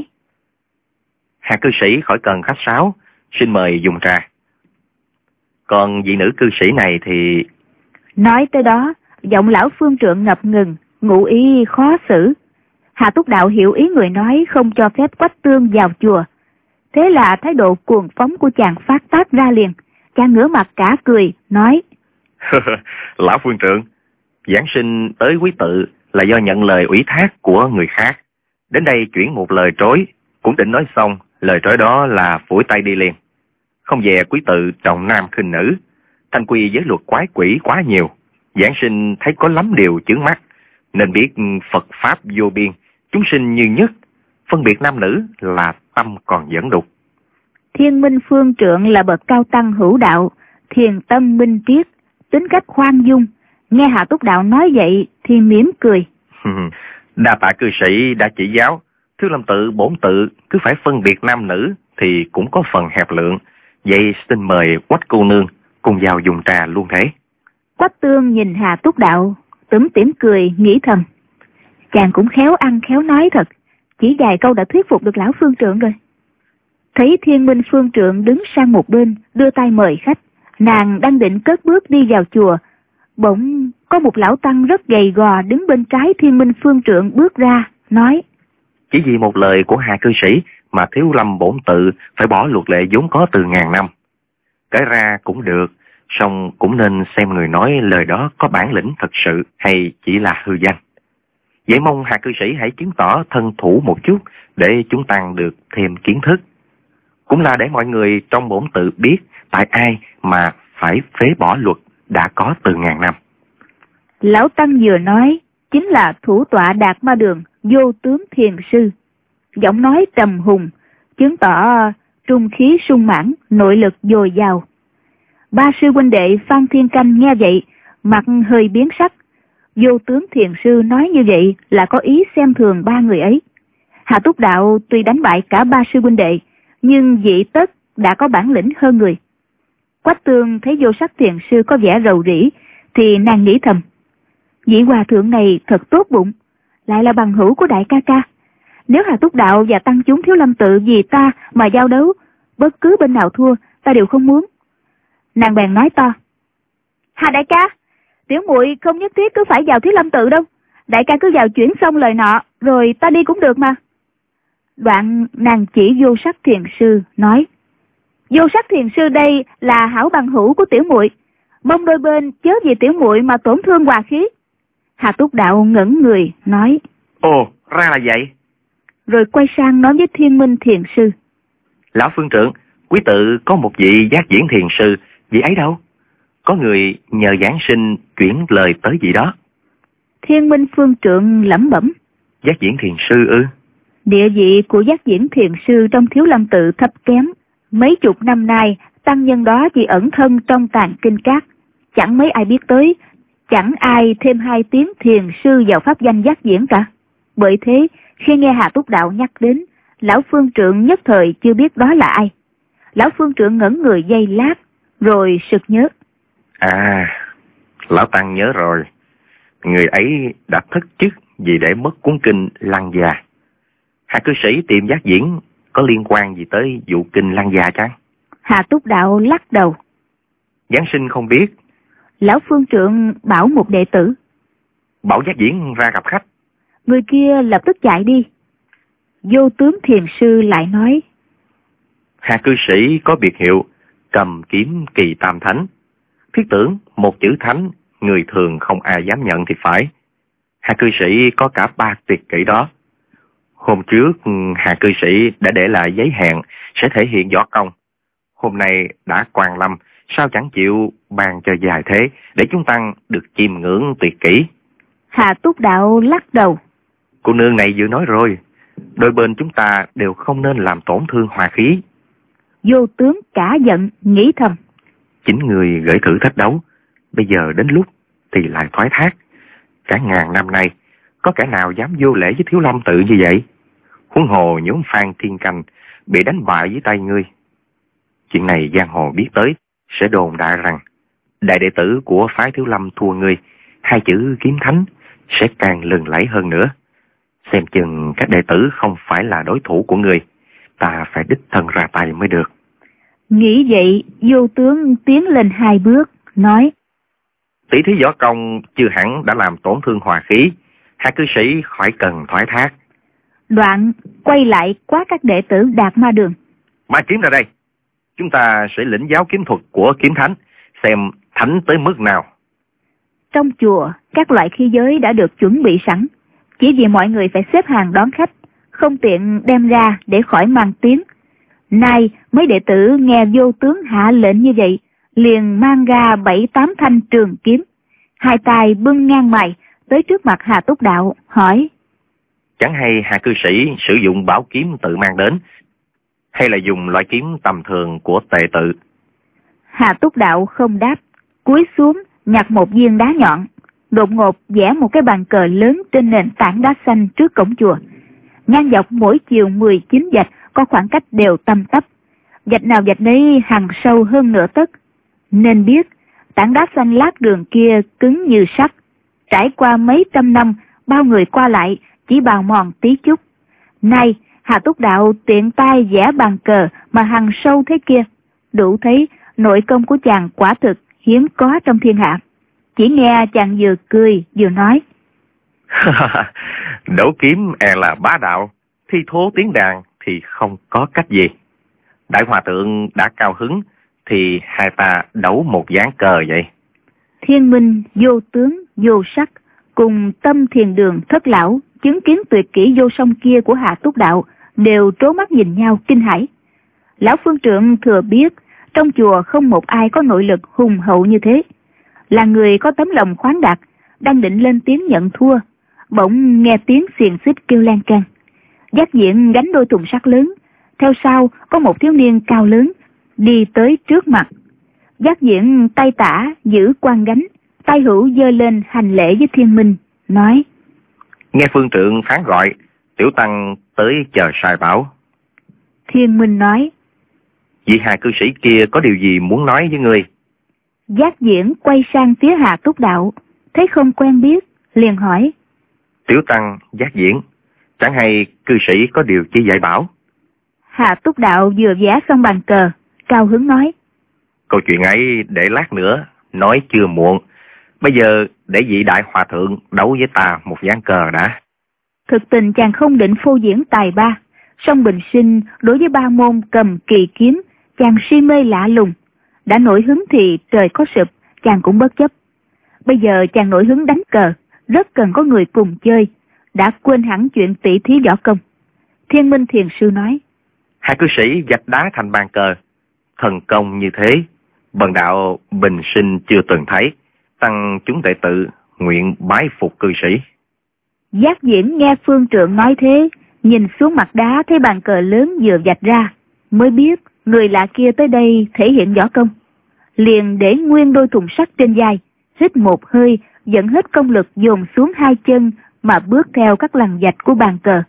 [SPEAKER 4] Hà cư sĩ khỏi cần khách sáo, xin mời dùng trà. Còn vị nữ cư sĩ này thì...
[SPEAKER 3] Nói tới đó, giọng lão Phương Trượng ngập ngừng, ngụ ý khó xử. Hà Túc Đạo hiểu ý người nói không cho phép Quách Tương vào chùa. Thế là thái độ cuồng phóng của chàng phát tác ra liền. Chàng ngửa mặt cả cười, nói:
[SPEAKER 4] Lão Phương Trượng, giảng sinh tới quý tự là do nhận lời ủy thác của người khác. Đến đây chuyển một lời trối, cũng định nói xong, lời trối đó là phủi tay đi liền. Không dè quý tự trọng nam khinh nữ, thanh quy giới luật quái quỷ quá nhiều. Giảng sinh thấy có lắm điều chướng mắt, nên biết Phật Pháp vô biên, chúng sinh như nhất, phân biệt nam nữ là tâm còn dẫn đục.
[SPEAKER 3] Thiên Minh Phương Trượng là bậc cao tăng hữu đạo, thiền tâm minh triết, tính cách khoan dung. Nghe Hà Túc Đạo nói vậy thì mỉm cười.
[SPEAKER 4] Đa tạ cư sĩ đã chỉ giáo, Thiếu Lâm tự bổn tự cứ phải phân biệt nam nữ thì cũng có phần hẹp lượng. Vậy xin mời Quách cô nương cùng vào dùng trà luôn thế.
[SPEAKER 3] Quách Tương nhìn Hà Túc Đạo, túm tỉm cười, nghĩ thầm: chàng cũng khéo ăn khéo nói thật, chỉ vài câu đã thuyết phục được lão Phương Trượng rồi. Thấy Thiên Minh Phương Trượng đứng sang một bên, đưa tay mời khách, nàng đang định cất bước đi vào chùa, bỗng có một lão tăng rất gầy gò đứng bên trái Thiên Minh Phương Trượng bước ra, nói:
[SPEAKER 4] Chỉ vì một lời của Hà cư sĩ mà Thiếu Lâm bổn tự phải bỏ luật lệ vốn có từ ngàn năm. Kể ra cũng được, Song cũng nên xem người nói lời đó có bản lĩnh thật sự hay chỉ là hư danh. Vậy mong Hà cư sĩ hãy chứng tỏ thân thủ một chút để chúng tăng được thêm kiến thức. Cũng là để mọi người trong bổn tự biết tại ai mà phải phế bỏ luật đã có từ ngàn năm.
[SPEAKER 3] Lão Tăng vừa nói chính là thủ tọa Đạt Ma Đường Vô Tướng Thiền Sư. Giọng nói trầm hùng, chứng tỏ trung khí sung mãn, nội lực dồi dào. Ba sư huynh đệ Phan Thiên Canh nghe vậy, mặt hơi biến sắc. Vô Tướng Thiền Sư nói như vậy là có ý xem thường ba người ấy. Hà Túc Đạo tuy đánh bại cả ba sư huynh đệ, nhưng vị tất đã có bản lĩnh hơn người. Quách Tương thấy Vô Sắc Thiền Sư có vẻ rầu rĩ, thì nàng nghĩ thầm, vị hòa thượng này thật tốt bụng, lại là bằng hữu của đại ca ca. Nếu Hà Túc Đạo và tăng chúng Thiếu Lâm Tự vì ta mà giao đấu, bất cứ bên nào thua, ta đều không muốn. Nàng bèn nói to, Hà đại ca, tiểu muội không nhất thiết cứ phải vào Thiếu Lâm Tự đâu. Đại ca cứ vào chuyển xong lời nọ, rồi ta đi cũng được mà. Đoạn nàng chỉ Vô Sắc Thiền Sư nói, Vô Sắc Thiền Sư đây là hảo bằng hữu của tiểu muội, mong đôi bên chớ vì tiểu muội mà tổn thương hòa khí. Hà Túc Đạo ngẩn người nói,
[SPEAKER 4] Ồ, ra là vậy.
[SPEAKER 3] Rồi quay sang nói với Thiên Minh Thiền Sư,
[SPEAKER 4] Lão Phương Trượng, quý tự có một vị Giác Diễn Thiền Sư, vị ấy đâu? Có người nhờ giảng sinh chuyển lời tới vị đó.
[SPEAKER 3] Thiên Minh Phương Trượng lẩm bẩm,
[SPEAKER 4] Giác Diễn Thiền Sư ư?
[SPEAKER 3] Địa vị của Giác Diễn Thiền Sư trong Thiếu Lâm Tự thấp kém. Mấy chục năm nay, tăng nhân đó chỉ ẩn thân trong tàng kinh các, chẳng mấy ai biết tới, chẳng ai thêm 2 tiếng thiền sư vào pháp danh Giác Diễn cả. Bởi thế, khi nghe Hà Túc Đạo nhắc đến, Lão Phương Trượng nhất thời chưa biết đó là ai. Lão Phương Trượng ngẩn người giây lát, rồi sực nhớ.
[SPEAKER 4] À, Lão Tăng nhớ rồi. Người ấy đã thất chức vì để mất cuốn kinh Lăng Già. Hà cư sĩ tìm Giác Diễn có liên quan gì tới vụ kinh Lăng Già chăng?
[SPEAKER 3] Hà Túc Đạo lắc đầu.
[SPEAKER 4] Giáng sinh không biết.
[SPEAKER 3] Lão Phương Trượng bảo một đệ tử,
[SPEAKER 4] bảo Giác Diễn ra gặp khách.
[SPEAKER 3] Người kia lập tức chạy đi. Vô Tướng Thiền Sư lại nói,
[SPEAKER 4] Hà cư sĩ có biệt hiệu Cầm Kiếm Kỳ Tam Thánh. Thiết tưởng một chữ thánh người thường không ai dám nhận thì phải. Hà cư sĩ có cả 3 tuyệt kỹ đó. Hôm trước Hà cư sĩ đã để lại giấy hẹn sẽ thể hiện võ công. Hôm nay đã Quan Lâm, sao chẳng chịu ban cho dài thế để chúng tăng được chiêm ngưỡng tuyệt kỹ.
[SPEAKER 3] Hà Túc Đạo lắc đầu.
[SPEAKER 4] Cô nương này vừa nói rồi, đôi bên chúng ta đều không nên làm tổn thương hòa khí.
[SPEAKER 3] Vô Tướng cả giận nghĩ thầm,
[SPEAKER 4] Chính người gửi thử thách đấu, bây giờ đến lúc thì lại thoái thác. Cả ngàn năm nay, có kẻ nào dám vô lễ với Thiếu Lâm Tự như vậy? Huống hồ nhóm Phan Thiên Canh bị đánh bại dưới tay ngươi. Chuyện này giang hồ biết tới, sẽ đồn đại rằng đại đệ tử của phái Thiếu Lâm thua ngươi, 2 chữ kiếm thánh sẽ càng lừng lẫy hơn nữa. Xem chừng các đệ tử không phải là đối thủ của ngươi, ta phải đích thân ra tay mới được.
[SPEAKER 3] Nghĩ vậy, Vô Tướng tiến lên 2 bước, nói,
[SPEAKER 4] Tỷ thí võ công chưa hẳn đã làm tổn thương hòa khí, Hà cư sĩ khỏi cần thoái thác.
[SPEAKER 3] Đoạn quay lại quát các đệ tử Đạt Ma Đường,
[SPEAKER 4] Ba kiếm ra đây, chúng ta sẽ lĩnh giáo kiếm thuật của kiếm thánh, xem thánh tới mức nào.
[SPEAKER 3] Trong chùa, các loại khí giới đã được chuẩn bị sẵn, chỉ vì mọi người phải xếp hàng đón khách, không tiện đem ra để khỏi mang tiếng. Nay mấy đệ tử nghe Vô Tướng hạ lệnh như vậy, liền mang ra 7-8 thanh trường kiếm, 2 tay bưng ngang mày tới trước mặt Hà Túc Đạo, hỏi,
[SPEAKER 4] Chẳng hay Hà cư sĩ sử dụng bảo kiếm tự mang đến, hay là dùng loại kiếm tầm thường của tề tự?
[SPEAKER 3] Hà Túc Đạo không đáp, cúi xuống nhặt một viên đá nhọn, đột ngột vẽ một cái bàn cờ lớn trên nền tảng đá xanh trước cổng chùa. Ngang dọc mỗi chiều 19 vạch, có khoảng cách đều tăm tắp, vạch nào vạch nấy hằn sâu hơn nửa tấc. Nên biết tảng đá xanh lát đường kia cứng như sắt, trải qua mấy trăm năm, bao người qua lại chỉ bào mòn tí chút. Nay Hà Túc Đạo tiện tay vẽ bàn cờ mà hằn sâu thế kia, đủ thấy nội công của chàng quả thực hiếm có trong thiên hạ. Chỉ nghe chàng vừa cười vừa nói,
[SPEAKER 4] Đấu kiếm là bá đạo, thi thố tiếng đàn thì không có cách gì. Đại hòa thượng đã cao hứng thì hai ta đấu một ván cờ vậy.
[SPEAKER 3] Thiên Minh, Vô Tướng, Vô Sắc cùng Tâm Thiền Đường Thất Lão chứng kiến tuyệt kỹ vô song kia của Hạ Túc Đạo đều trố mắt nhìn nhau kinh hãi. Lão Phương Trượng thừa biết trong chùa không một ai có nội lực hùng hậu như thế, là người có tấm lòng khoáng đạt, đang định lên tiếng nhận thua, bỗng nghe tiếng xiềng xích kêu lan can. Giác Diễn gánh đôi thùng sắt lớn, theo sau có một thiếu niên cao lớn đi tới trước mặt. Giác Diễn tay tả giữ quan gánh, tay hữu giơ lên hành lễ với Thiên Minh, nói:
[SPEAKER 4] Nghe Phương Trượng phán gọi, tiểu tăng tới chờ sai bảo.
[SPEAKER 3] Thiên Minh nói:
[SPEAKER 4] Vị Hà cư sĩ kia có điều gì muốn nói với ngươi?
[SPEAKER 3] Giác Diễn quay sang phía Hạ Túc Đạo, thấy không quen biết, liền hỏi:
[SPEAKER 4] Tiểu tăng Giác Diễn, chẳng hay cư sĩ có điều chi dạy bảo?
[SPEAKER 3] Hạ Túc Đạo vừa vẽ xong bàn cờ, cao hứng nói:
[SPEAKER 4] Câu chuyện ấy để lát nữa, nói chưa muộn. Bây giờ để vị đại hòa thượng đấu với ta một ván cờ đã.
[SPEAKER 3] Thực tình chàng không định phô diễn tài ba, song bình sinh đối với ba môn cầm kỳ kiếm chàng si mê lạ lùng. Đã nổi hứng thì trời có sụp, chàng cũng bất chấp. Bây giờ chàng nổi hứng đánh cờ, rất cần có người cùng chơi, đã quên hẳn chuyện tỷ thí võ công. Thiên Minh Thiền Sư nói:
[SPEAKER 4] Hai cư sĩ vạch đá thành bàn cờ, thần công như thế, bần đạo bình sinh chưa từng thấy. Tăng chúng đệ tử nguyện bái phục cư sĩ.
[SPEAKER 3] Giác Diễn nghe Phương Trượng nói thế, nhìn xuống mặt đá thấy bàn cờ lớn vừa vạch ra, mới biết người lạ kia tới đây thể hiện võ công. Liền để nguyên đôi thùng sắt trên vai, hít một hơi, dẫn hết công lực dồn xuống hai chân mà bước theo các lằn vạch của bàn cờ.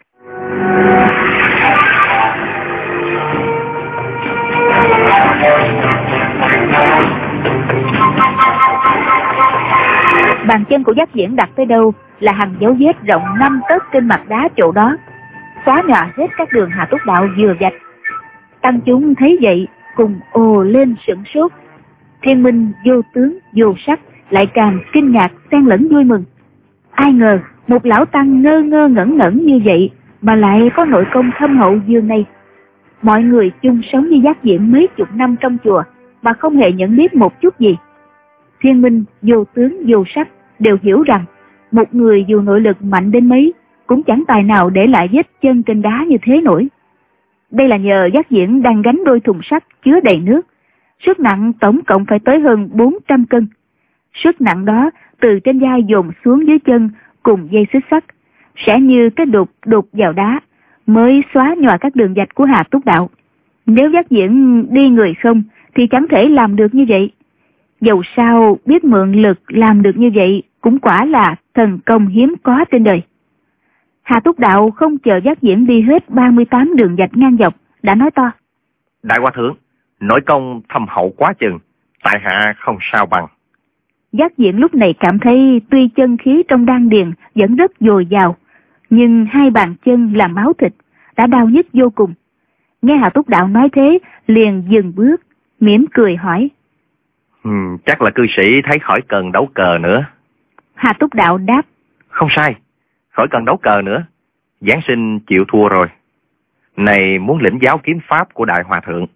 [SPEAKER 3] Bàn chân của Giác Diễn đặt tới đâu là hàng dấu vết rộng 5 tấc trên mặt đá chỗ đó, xóa nhòa hết các đường Hạ Túc Đạo vừa vạch. Tăng chúng thấy vậy cùng ồ lên sửng sốt. Thiên Minh, Vô Tướng, Vô Sắc lại càng kinh ngạc xen lẫn vui mừng. Ai ngờ một lão tăng ngơ ngơ ngẩn ngẩn như vậy mà lại có nội công thâm hậu dương này. Mọi người chung sống như Giác Diễn mấy chục năm trong chùa mà không hề nhận biết một chút gì. Thiên Minh, Vô Tướng, Vô Sắc đều hiểu rằng một người dù nội lực mạnh đến mấy cũng chẳng tài nào để lại vết chân trên đá như thế nổi. Đây là nhờ Giác Diễn đang gánh đôi thùng sắt chứa đầy nước, sức nặng tổng cộng phải tới hơn 400 cân. Sức nặng đó từ trên vai dồn xuống dưới chân cùng dây xích sắt, sẽ như cái đục đục vào đá mới xóa nhòa các đường vạch của Hạ Túc Đạo. Nếu Giác Diễn đi người không thì chẳng thể làm được như vậy. Dầu sao biết mượn lực làm được như vậy cũng quả là thần công hiếm có trên đời. Hạ Túc Đạo không chờ Giác Diễn đi hết 38 đường vạch ngang dọc, đã nói to:
[SPEAKER 4] Đại hòa thượng, nội công thâm hậu quá chừng, tại hạ không sao bằng.
[SPEAKER 3] Giác Diễn lúc này cảm thấy tuy chân khí trong đan điền vẫn rất dồi dào, nhưng hai bàn chân là máu thịt, đã đau nhức vô cùng. Nghe Hạ Túc Đạo nói thế, liền dừng bước, mỉm cười hỏi:
[SPEAKER 4] Chắc là cư sĩ thấy khỏi cần đấu cờ nữa.
[SPEAKER 3] Hạ Túc Đạo đáp:
[SPEAKER 4] Không sai, khỏi cần đấu cờ nữa. Giáng sinh chịu thua rồi. Này muốn lĩnh giáo kiếm pháp của Đại Hòa Thượng.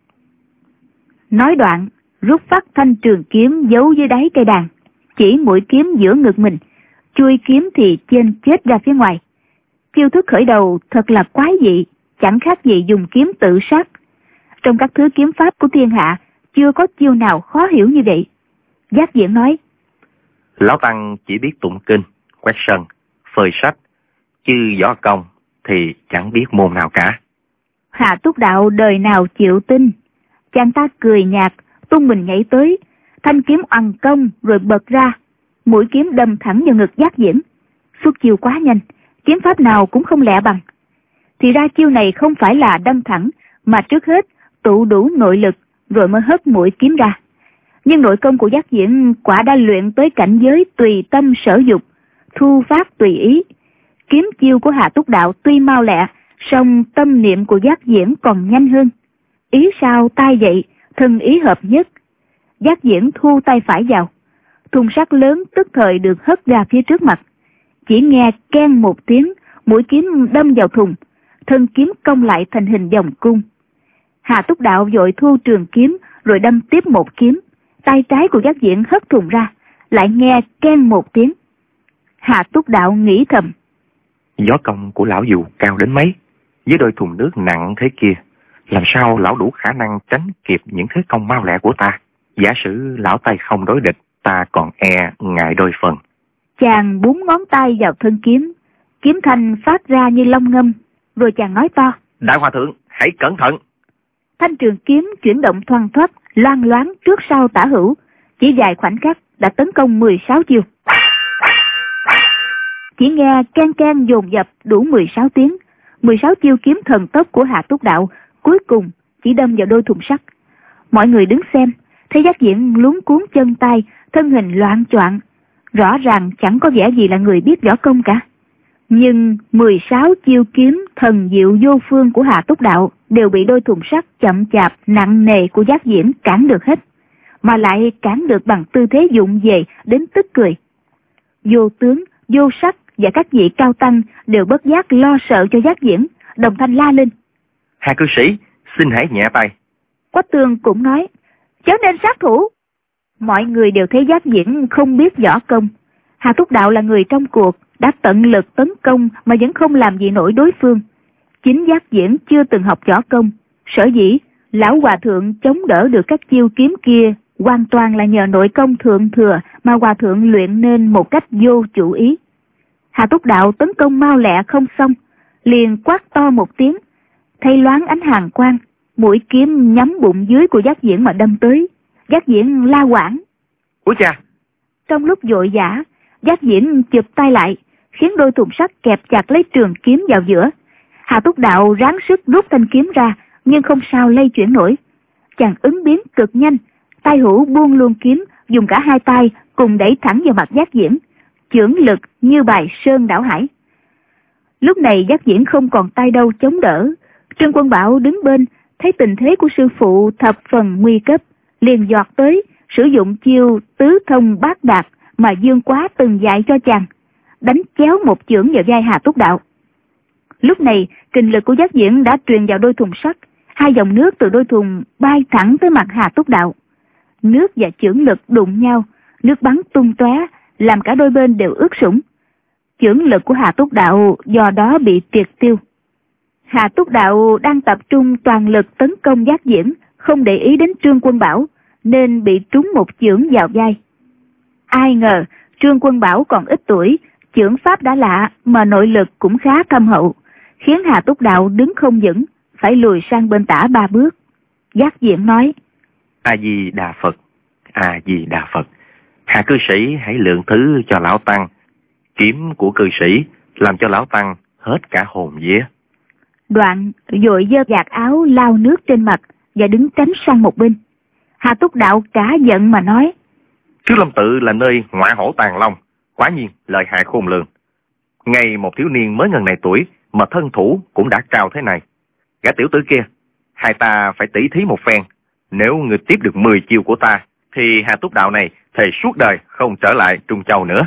[SPEAKER 3] Nói đoạn, rút phát thanh trường kiếm giấu dưới đáy cây đàn, chỉ mũi kiếm giữa ngực mình, chui kiếm thì trên chết ra phía ngoài. Chiêu thức khởi đầu thật là quái dị, chẳng khác gì dùng kiếm tự sát. Trong các thứ kiếm pháp của thiên hạ, chưa có chiêu nào khó hiểu như vậy. Giác Diễn nói:
[SPEAKER 4] Lão Tăng chỉ biết tụng kinh, quét sân, phơi sách, chứ võ công thì chẳng biết môn nào cả.
[SPEAKER 3] Hạ Túc Đạo đời nào chịu tin. Chàng ta cười nhạt, tung mình nhảy tới, thanh kiếm oằn công rồi bật ra, mũi kiếm đâm thẳng vào ngực Giác Diễn. Xuất chiêu quá nhanh, kiếm pháp nào cũng không lẹ bằng. Thì ra chiêu này không phải là đâm thẳng, mà trước hết tụ đủ nội lực rồi mới hất mũi kiếm ra. Nhưng nội công của Giác Diễn quả đã luyện tới cảnh giới tùy tâm sở dục, thu phát tùy ý. Kiếm chiêu của Hạ Túc Đạo tuy mau lẹ, song tâm niệm của Giác Diễn còn nhanh hơn. Ý sao tai vậy, thân ý hợp nhất. Giác Diễn thu tay phải vào, thùng sắt lớn tức thời được hất ra phía trước mặt. Chỉ nghe keng một tiếng, mũi kiếm đâm vào thùng, thân kiếm cong lại thành hình vòng cung. Hạ Túc Đạo vội thu trường kiếm, rồi đâm tiếp một kiếm. Tay trái của Giác Viễn hất thùng ra, lại nghe keng một tiếng. Hà Túc Đạo nghĩ thầm,
[SPEAKER 4] gió công của lão dù cao đến mấy, với đôi thùng nước nặng thế kia, làm sao lão đủ khả năng tránh kịp những thế công mau lẹ của ta? Giả sử lão tay không đối địch, ta còn ngại đôi phần.
[SPEAKER 3] Chàng búng ngón tay vào thân kiếm, kiếm thanh phát ra như long ngâm, rồi chàng nói to,
[SPEAKER 4] Đại hòa thượng, hãy cẩn thận.
[SPEAKER 3] Thanh trường kiếm chuyển động thoăn thoắt, loang loáng trước sau tả hữu, chỉ vài khoảnh khắc đã tấn công 16 chiêu. Chỉ nghe keng keng dồn dập đủ 16 tiếng, 16 chiêu kiếm thần tốc của Hà Túc Đạo cuối cùng chỉ đâm vào đôi thùng sắt. Mọi người đứng xem, thấy Giác Viễn luống cuống chân tay, thân hình loạng choạng, rõ ràng chẳng có vẻ gì là người biết võ công cả. Nhưng 16 chiêu kiếm thần diệu vô phương của Hà Túc Đạo đều bị đôi thùng sắt chậm chạp nặng nề của Giác Viễn cản được hết, mà lại cản được bằng tư thế dụng về đến tức cười. Vô Tướng, Vô Sắc và các vị cao tăng đều bất giác lo sợ cho Giác Viễn, đồng thanh la lên,
[SPEAKER 4] Hà cư sĩ, xin hãy nhẹ tay.
[SPEAKER 3] Quách Tương cũng nói, chớ nên sát thủ. Mọi người đều thấy Giác Viễn không biết võ công. Hà Túc Đạo là người trong cuộc, đã tận lực tấn công mà vẫn không làm gì nổi đối phương. Chính Giác Viễn chưa từng học võ công, sở dĩ lão hòa thượng chống đỡ được các chiêu kiếm kia hoàn toàn là nhờ nội công thượng thừa mà hòa thượng luyện nên một cách vô chủ ý. Hà Túc Đạo tấn công mau lẹ không xong, liền quát to một tiếng, thay loáng ánh hàn quang, mũi kiếm nhắm bụng dưới của Giác Viễn mà đâm tới. Giác Viễn la quảng.
[SPEAKER 4] Úi cha!
[SPEAKER 3] Trong lúc vội vã, Giác Viễn chụp tay lại, khiến đôi thùng sắt kẹp chặt lấy trường kiếm vào giữa. Hà Túc Đạo ráng sức rút thanh kiếm ra, nhưng không sao lay chuyển nổi. Chàng ứng biến cực nhanh, tay hữu buông luôn kiếm, dùng cả hai tay cùng đẩy thẳng vào mặt Giác Viễn, chưởng lực như bài sơn đảo hải. Lúc này Giác Viễn không còn tay đâu chống đỡ. Trương Quân Bảo đứng bên, thấy tình thế của sư phụ thập phần nguy cấp, liền giọt tới, sử dụng chiêu tứ thông bát đạt mà Dương Quá từng dạy cho chàng, đánh chéo một chưởng vào vai Hà Túc Đạo. Lúc này kình lực của Giác Viễn đã truyền vào đôi thùng sắt, hai dòng nước từ đôi thùng bay thẳng tới mặt Hà Túc Đạo. Nước và chưởng lực đụng nhau, nước bắn tung tóe, làm cả đôi bên đều ướt sũng. Chưởng lực của Hà Túc Đạo do đó bị triệt tiêu. Hà Túc Đạo đang tập trung toàn lực tấn công Giác Viễn, không để ý đến Trương Quân Bảo, nên bị trúng một chưởng vào vai. Ai ngờ Trương Quân Bảo còn ít tuổi, chưởng pháp đã lạ mà nội lực cũng khá thâm hậu, khiến Hà Túc Đạo đứng không vững, phải lùi sang bên tả 3 bước. Giác Viễn nói,
[SPEAKER 4] A Di Đà Phật, A Di Đà Phật. Hà cư sĩ hãy lượng thứ cho lão tăng. Kiếm của cư sĩ làm cho lão tăng hết cả hồn vía.
[SPEAKER 3] Đoạn vội giơ vạt áo lau nước trên mặt và đứng tránh sang một bên. Hà Túc Đạo cả giận mà nói,
[SPEAKER 4] Thiếu Lâm Tự là nơi ngoại hổ tàng long, quả nhiên lợi hại khôn lường. Ngay một thiếu niên mới ngần này tuổi mà thân thủ cũng đã cao thế này. Gã tiểu tử kia, hai ta phải tỉ thí một phen. Nếu người tiếp được 10 chiêu của ta, thì Hà Túc Đạo này thề suốt đời không trở lại Trung Châu nữa.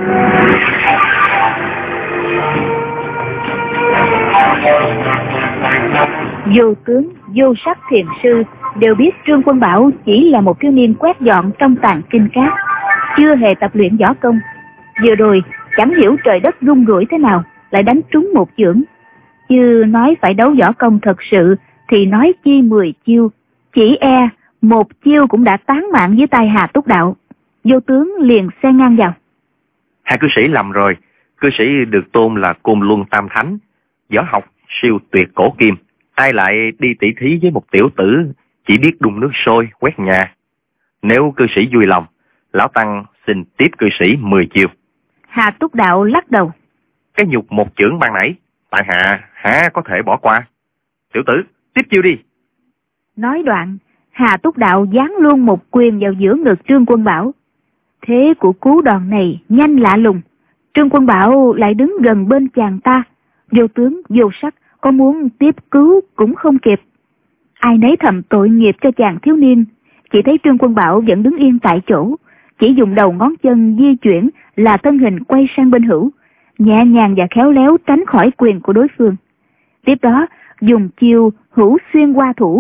[SPEAKER 3] Vô Tướng, Vô Sắc thiền sư đều biết Trương Quân Bảo chỉ là một thiếu niên quét dọn trong tàng kinh cát, chưa hề tập luyện võ công. Vừa rồi chẳng hiểu trời đất rung rủi thế nào lại đánh trúng một chưởng. Chứ nói phải đấu võ công thật sự thì nói chi 10 chiêu, chỉ một chiêu cũng đã tán mạng dưới tay Hà Túc Đạo. Vô Tướng liền xen ngang vào,
[SPEAKER 4] Hà cư sĩ lầm rồi. Cư sĩ được tôn là Côn Luân Tam Thánh, võ học siêu tuyệt cổ kim. Ai lại đi tỉ thí với một tiểu tử chỉ biết đun nước sôi quét nhà? Nếu cư sĩ vui lòng, lão tăng xin tiếp cư sĩ 10 chiêu.
[SPEAKER 3] Hà Túc Đạo lắc đầu,
[SPEAKER 4] Cái nhục một chưởng ban nãy, tại hạ há có thể bỏ qua. Tiểu tử, tiếp chiêu đi.
[SPEAKER 3] Nói đoạn, Hà Túc Đạo giáng luôn một quyền vào giữa ngực Trương Quân Bảo. Thế của cú đòn này nhanh lạ lùng. Trương Quân Bảo lại đứng gần bên chàng ta. Vô Tướng, Vô Sắc có muốn tiếp cứu cũng không kịp. Ai nấy thầm tội nghiệp cho chàng thiếu niên. Chỉ thấy Trương Quân Bảo vẫn đứng yên tại chỗ, chỉ dùng đầu ngón chân di chuyển là thân hình quay sang bên hữu, nhẹ nhàng và khéo léo tránh khỏi quyền của đối phương. Tiếp đó dùng chiêu hữu xuyên qua thủ,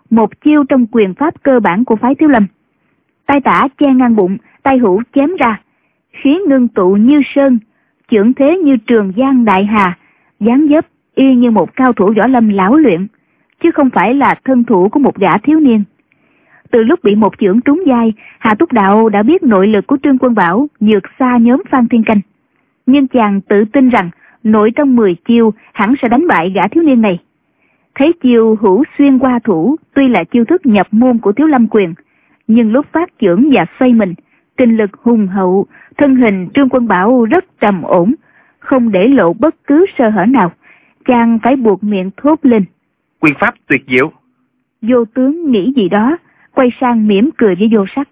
[SPEAKER 3] một chiêu trong quyền pháp cơ bản của phái Thiếu Lâm. Tay tả che ngang bụng, tay hữu chém ra, khí ngưng tụ như sơn, chưởng thế như Trường Giang đại hà, dáng dấp y như một cao thủ võ lâm lão luyện, chứ không phải là thân thủ của một gã thiếu niên. Từ lúc bị một chưởng trúng vai, Hà Túc Đạo đã biết nội lực của Trương Quân Bảo vượt xa nhóm Phan Thiên Canh, nhưng chàng tự tin rằng nội trong 10 chiêu hẳn sẽ đánh bại gã thiếu niên này. Thấy chiêu hữu xuyên qua thủ tuy là chiêu thức nhập môn của Thiếu Lâm quyền, nhưng lúc phát chưởng và xoay mình, kinh lực hùng hậu, thân hình Trương Quân Bảo rất trầm ổn, không để lộ bất cứ sơ hở nào. Chàng phải buộc miệng thốt lên:
[SPEAKER 4] Quyền pháp tuyệt diệu.
[SPEAKER 3] Vô tướng nghĩ gì đó, quay sang mỉm cười với Vô Sắc.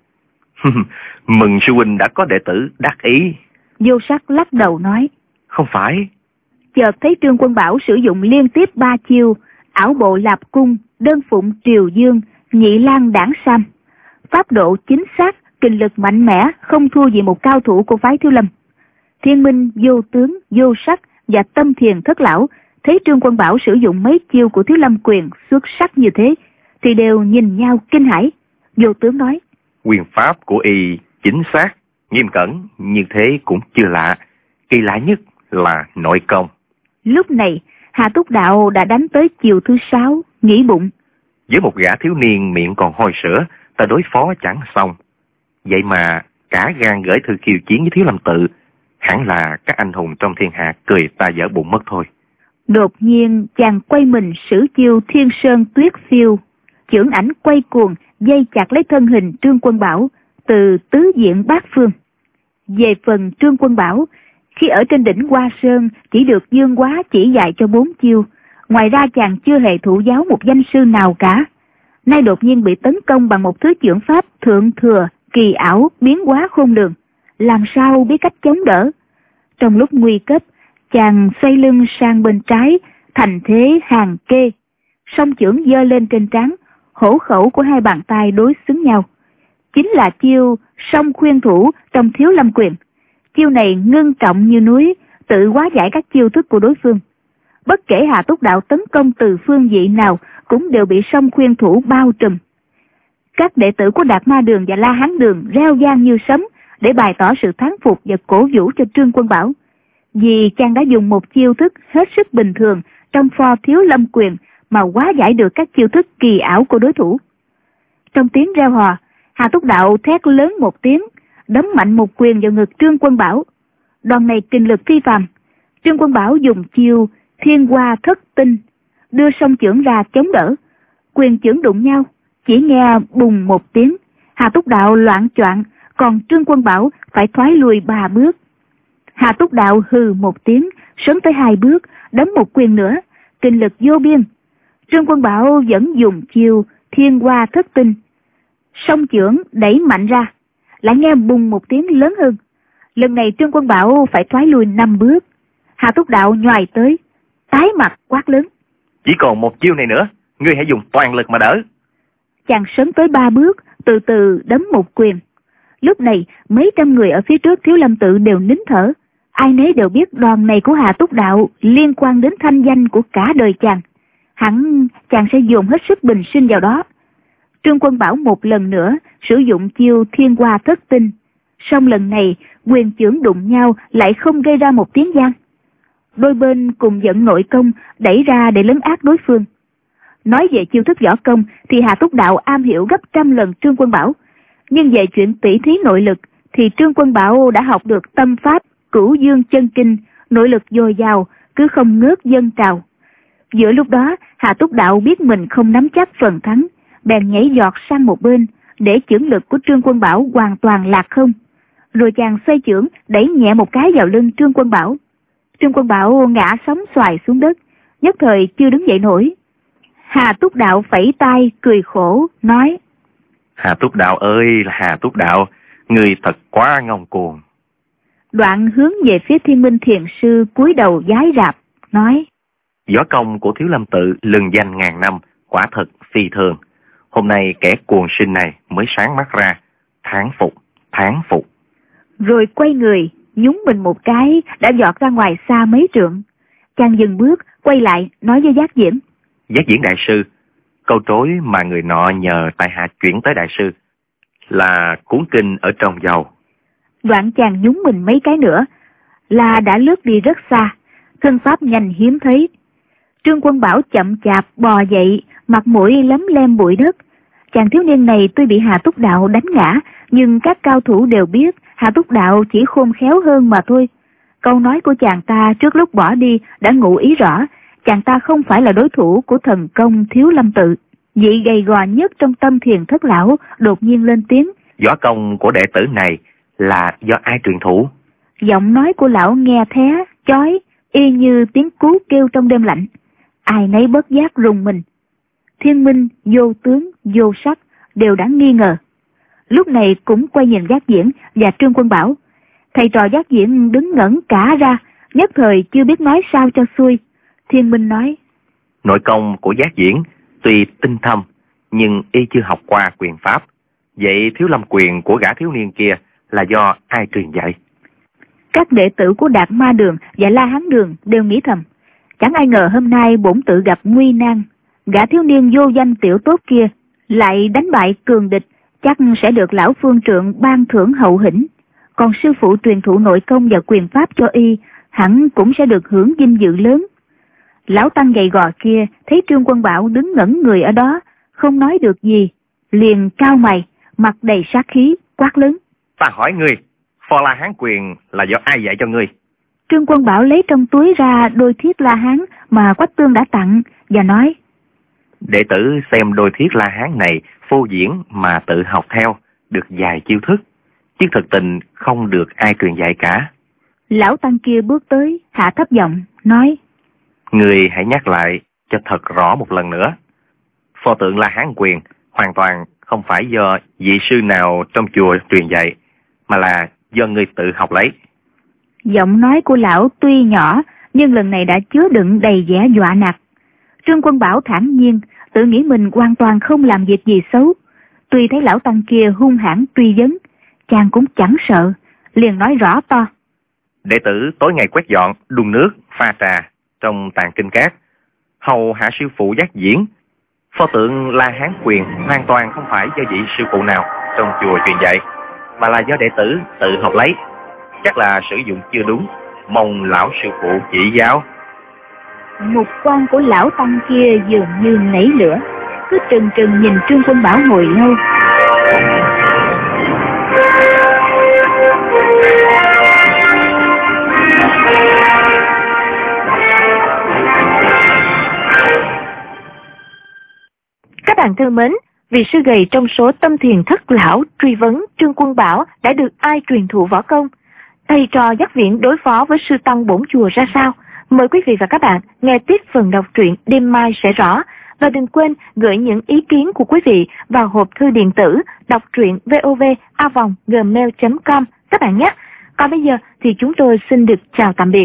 [SPEAKER 4] Mừng sư huynh đã có đệ tử đắc ý.
[SPEAKER 3] Vô Sắc lắc đầu nói:
[SPEAKER 4] Không phải.
[SPEAKER 3] Chợt thấy Trương Quân Bảo sử dụng liên tiếp 3 chiêu: ảo bộ lạp cung, đơn phụng triều dương, nhị lang đảng sam. Pháp độ chính xác, kinh lực mạnh mẽ, không thua gì một cao thủ của phái Thiếu Lâm. Thiên Minh, Vô Tướng, Vô Sắc và Tâm Thiền Thất Lão thấy Trương Quân Bảo sử dụng mấy chiêu của Thiếu Lâm quyền xuất sắc như thế thì đều nhìn nhau kinh hãi. Vô Tướng nói:
[SPEAKER 4] Quyền pháp của y chính xác, nghiêm cẩn, như thế cũng chưa lạ. Kỳ lạ nhất là nội công.
[SPEAKER 3] Lúc này Hà Túc Đạo đã đánh tới chiều thứ 6, nghĩ bụng:
[SPEAKER 4] Với một gã thiếu niên miệng còn hôi sữa, ta đối phó chẳng xong. Vậy mà cả gan gửi thư khiêu chiến với Thiếu Lâm tự, hẳn là các anh hùng trong thiên hạ cười ta dở bụng mất thôi.
[SPEAKER 3] Đột nhiên chàng quay mình sử chiêu Thiên Sơn Tuyết Phiêu, chưởng ảnh quay cuồng dây chặt lấy thân hình Trương Quân Bảo từ tứ diện bát phương. Về phần Trương Quân Bảo, khi ở trên đỉnh Hoa Sơn chỉ được Dương Quá chỉ dạy cho 4 chiêu, ngoài ra chàng chưa hề thụ giáo một danh sư nào cả. Nay đột nhiên bị tấn công bằng một thứ chưởng pháp thượng thừa, kỳ ảo, biến hóa khôn lường, làm sao biết cách chống đỡ. Trong lúc nguy cấp, chàng xoay lưng sang bên trái, thành thế hàng kê, song chưởng giơ lên trên trán, hổ khẩu của hai bàn tay đối xứng nhau. Chính là chiêu song khuyên thủ trong Thiếu Lâm quyền. Chiêu này ngưng trọng như núi, tự hóa giải các chiêu thức của đối phương. Bất kể Hà Túc Đạo tấn công từ phương vị nào cũng đều bị song khuyên thủ bao trùm. Các đệ tử của Đạt Ma Đường và La Hán Đường reo vang như sấm để bày tỏ sự thán phục và cổ vũ cho Trương Quân Bảo, vì chàng đã dùng một chiêu thức hết sức bình thường trong pho Thiếu Lâm quyền mà hóa giải được các chiêu thức kỳ ảo của đối thủ. Trong tiếng reo hò, Hà Túc Đạo thét lớn một tiếng, đấm mạnh một quyền vào ngực Trương Quân Bảo. Đòn này kinh lực phi phàm. Trương Quân Bảo dùng chiêu Thiên Hoa Thất Tinh, đưa song chưởng ra chống đỡ. Quyền chưởng đụng nhau, chỉ nghe bùng một tiếng, Hà Túc Đạo loạng choạng, còn Trương Quân Bảo phải thoái lùi 3 bước. Hà Túc Đạo hừ một tiếng, sớm tới 2 bước, đấm một quyền nữa, kinh lực vô biên. Trương Quân Bảo vẫn dùng chiêu Thiên Hoa Thất Tinh, song chưởng đẩy mạnh ra, lại nghe bùng một tiếng lớn hơn. Lần này Trương Quân Bảo phải thoái lùi 5 bước. Hà Túc Đạo nhoài tới, tái mặt quát lớn:
[SPEAKER 4] Chỉ còn một chiêu này nữa, ngươi hãy dùng toàn lực mà đỡ.
[SPEAKER 3] Chàng sớm tới 3 bước, từ từ đấm một quyền. Lúc này mấy trăm người ở phía trước Thiếu Lâm tự đều nín thở. Ai nấy đều biết đòn này của Hà Túc Đạo liên quan đến thanh danh của cả đời chàng. Hẳn chàng sẽ dồn hết sức bình sinh vào đó. Trương Quân Bảo một lần nữa sử dụng chiêu Thiên Hoa Thất Tinh, song lần này quyền chưởng đụng nhau lại không gây ra một tiếng vang. Đôi bên cùng dẫn nội công đẩy ra để lấn át đối phương. Nói về chiêu thức võ công thì Hà Túc Đạo am hiểu gấp trăm lần Trương Quân Bảo, nhưng về chuyện tỉ thí nội lực thì Trương Quân Bảo đã học được tâm pháp Cửu Dương Chân Kinh, nội lực dồi dào, cứ không ngớt dâng trào. Giữa lúc đó Hà Túc Đạo biết mình không nắm chắc phần thắng, bèn nhảy giọt sang một bên để chưởng lực của Trương Quân Bảo hoàn toàn lạc không. Rồi chàng xoay chưởng đẩy nhẹ một cái vào lưng Trương Quân Bảo. Trương Quân Bảo ngã sóng xoài xuống đất, nhất thời chưa đứng dậy nổi. Hà Túc Đạo phẩy tay cười khổ nói:
[SPEAKER 4] Hà Túc Đạo ơi là Hà Túc Đạo, người thật quá ngông cuồng.
[SPEAKER 3] Đoạn hướng về phía Thiên Minh Thiền Sư cúi đầu vái rạp nói:
[SPEAKER 4] Võ công của Thiếu Lâm tự lừng danh ngàn năm, quả thật phi thường. Hôm nay kẻ cuồng sinh này mới sáng mắt ra, thán phục, thán phục.
[SPEAKER 3] Rồi quay người nhúng mình một cái đã giọt ra ngoài xa mấy trượng. Chàng dừng bước quay lại nói với Giác Diễn:
[SPEAKER 4] Giác Diễn đại sư, Câu trối mà người nọ nhờ tại hạ chuyển tới đại sư là cuốn kinh ở trong dầu.
[SPEAKER 3] Đoạn chàng nhúng mình mấy cái nữa là đã lướt đi rất xa, thân pháp nhanh hiếm thấy. Trương Quân Bảo chậm chạp bò dậy, mặt mũi lấm lem bụi đất. Chàng thiếu niên này tuy bị Hà Túc Đạo đánh ngã, nhưng các cao thủ đều biết Hà Túc Đạo chỉ khôn khéo hơn mà thôi. Câu nói của chàng ta trước lúc bỏ đi đã ngụ ý rõ, chàng ta không phải là đối thủ của thần công Thiếu Lâm Tự. Vị gầy gò nhất trong Tâm Thiền Thất lão đột nhiên lên tiếng.
[SPEAKER 4] Võ công của đệ tử này là do ai truyền thủ?
[SPEAKER 3] Giọng nói của lão nghe thé, chói, y như tiếng cú kêu trong đêm lạnh. Ai nấy bất giác rùng mình. Thiên Minh, Vô Tướng, Vô Sắc đều đã nghi ngờ. Lúc này cũng quay nhìn Giác Diễn và Trương Quân Bảo. Thầy trò Giác Diễn đứng ngẩn cả ra, nhất thời chưa biết nói sao cho xuôi. Thiên Minh nói:
[SPEAKER 4] Nội công của Giác Diễn tuy tinh thâm, nhưng y chưa học qua quyền pháp. Vậy Thiếu Lâm quyền của gã thiếu niên kia là do ai truyền dạy?
[SPEAKER 3] Các đệ tử của Đạt Ma Đường và La Hán Đường đều nghĩ thầm, chẳng ai ngờ hôm nay bổn tự gặp nguy nan, gã thiếu niên vô danh tiểu tốt kia lại đánh bại cường địch, chắc sẽ được lão phương trượng ban thưởng hậu hĩnh. Còn sư phụ truyền thụ nội công và quyền pháp cho y, hẳn cũng sẽ được hưởng vinh dự lớn. Lão tăng gầy gò kia thấy Trương Quân Bảo đứng ngẩn người ở đó, không nói được gì, liền cau mày, mặt đầy sát khí, quát lớn:
[SPEAKER 4] Ta hỏi ngươi, Phò La Hán quyền là do ai dạy cho ngươi?
[SPEAKER 3] Trương Quân Bảo lấy trong túi ra đôi thiết La Hán mà Quách Tương đã tặng và nói:
[SPEAKER 4] Đệ tử xem đôi thiết La Hán này phô diễn mà tự học theo, được vài chiêu thức, chứ thực tình không được ai truyền dạy cả.
[SPEAKER 3] Lão tăng kia bước tới, hạ thấp giọng, nói:
[SPEAKER 4] Ngươi hãy nhắc lại cho thật rõ một lần nữa. Pho tượng La Hán quyền hoàn toàn không phải do vị sư nào trong chùa truyền dạy, mà là do ngươi tự học lấy.
[SPEAKER 3] Giọng nói của lão tuy nhỏ, nhưng lần này đã chứa đựng đầy vẻ dọa nạt. Trương Quân Bảo thản nhiên, tự nghĩ mình hoàn toàn không làm việc gì xấu. Tuy thấy lão tăng kia hung hãn truy vấn, chàng cũng chẳng sợ, liền nói rõ to:
[SPEAKER 4] Đệ tử tối ngày quét dọn, đun nước, pha trà trong tàng kinh cát, hầu hạ sư phụ Giác Diễn. Pho tượng La Hán quyền hoàn toàn không phải do vị sư phụ nào trong chùa truyền dạy, mà là do đệ tử tự học lấy. Chắc là sử dụng chưa đúng, mong lão sư phụ chỉ giáo.
[SPEAKER 3] Mục quan của lão tăng kia dường như nảy lửa, cứ trừng trừng nhìn Trương Quân Bảo hồi lâu.
[SPEAKER 1] Các bạn thân mến, vị sư gầy trong số Tâm Thiền Thất lão truy vấn Trương Quân Bảo đã được ai truyền thụ võ công, thầy trò Giác Viễn đối phó với sư tăng bổn chùa ra sao? Mời quý vị và các bạn nghe tiếp phần đọc truyện đêm mai sẽ rõ. Và đừng quên gửi những ý kiến của quý vị vào hộp thư điện tử đọc truyện vov@gmail.com các bạn nhé. Còn bây giờ thì chúng tôi xin được chào tạm biệt.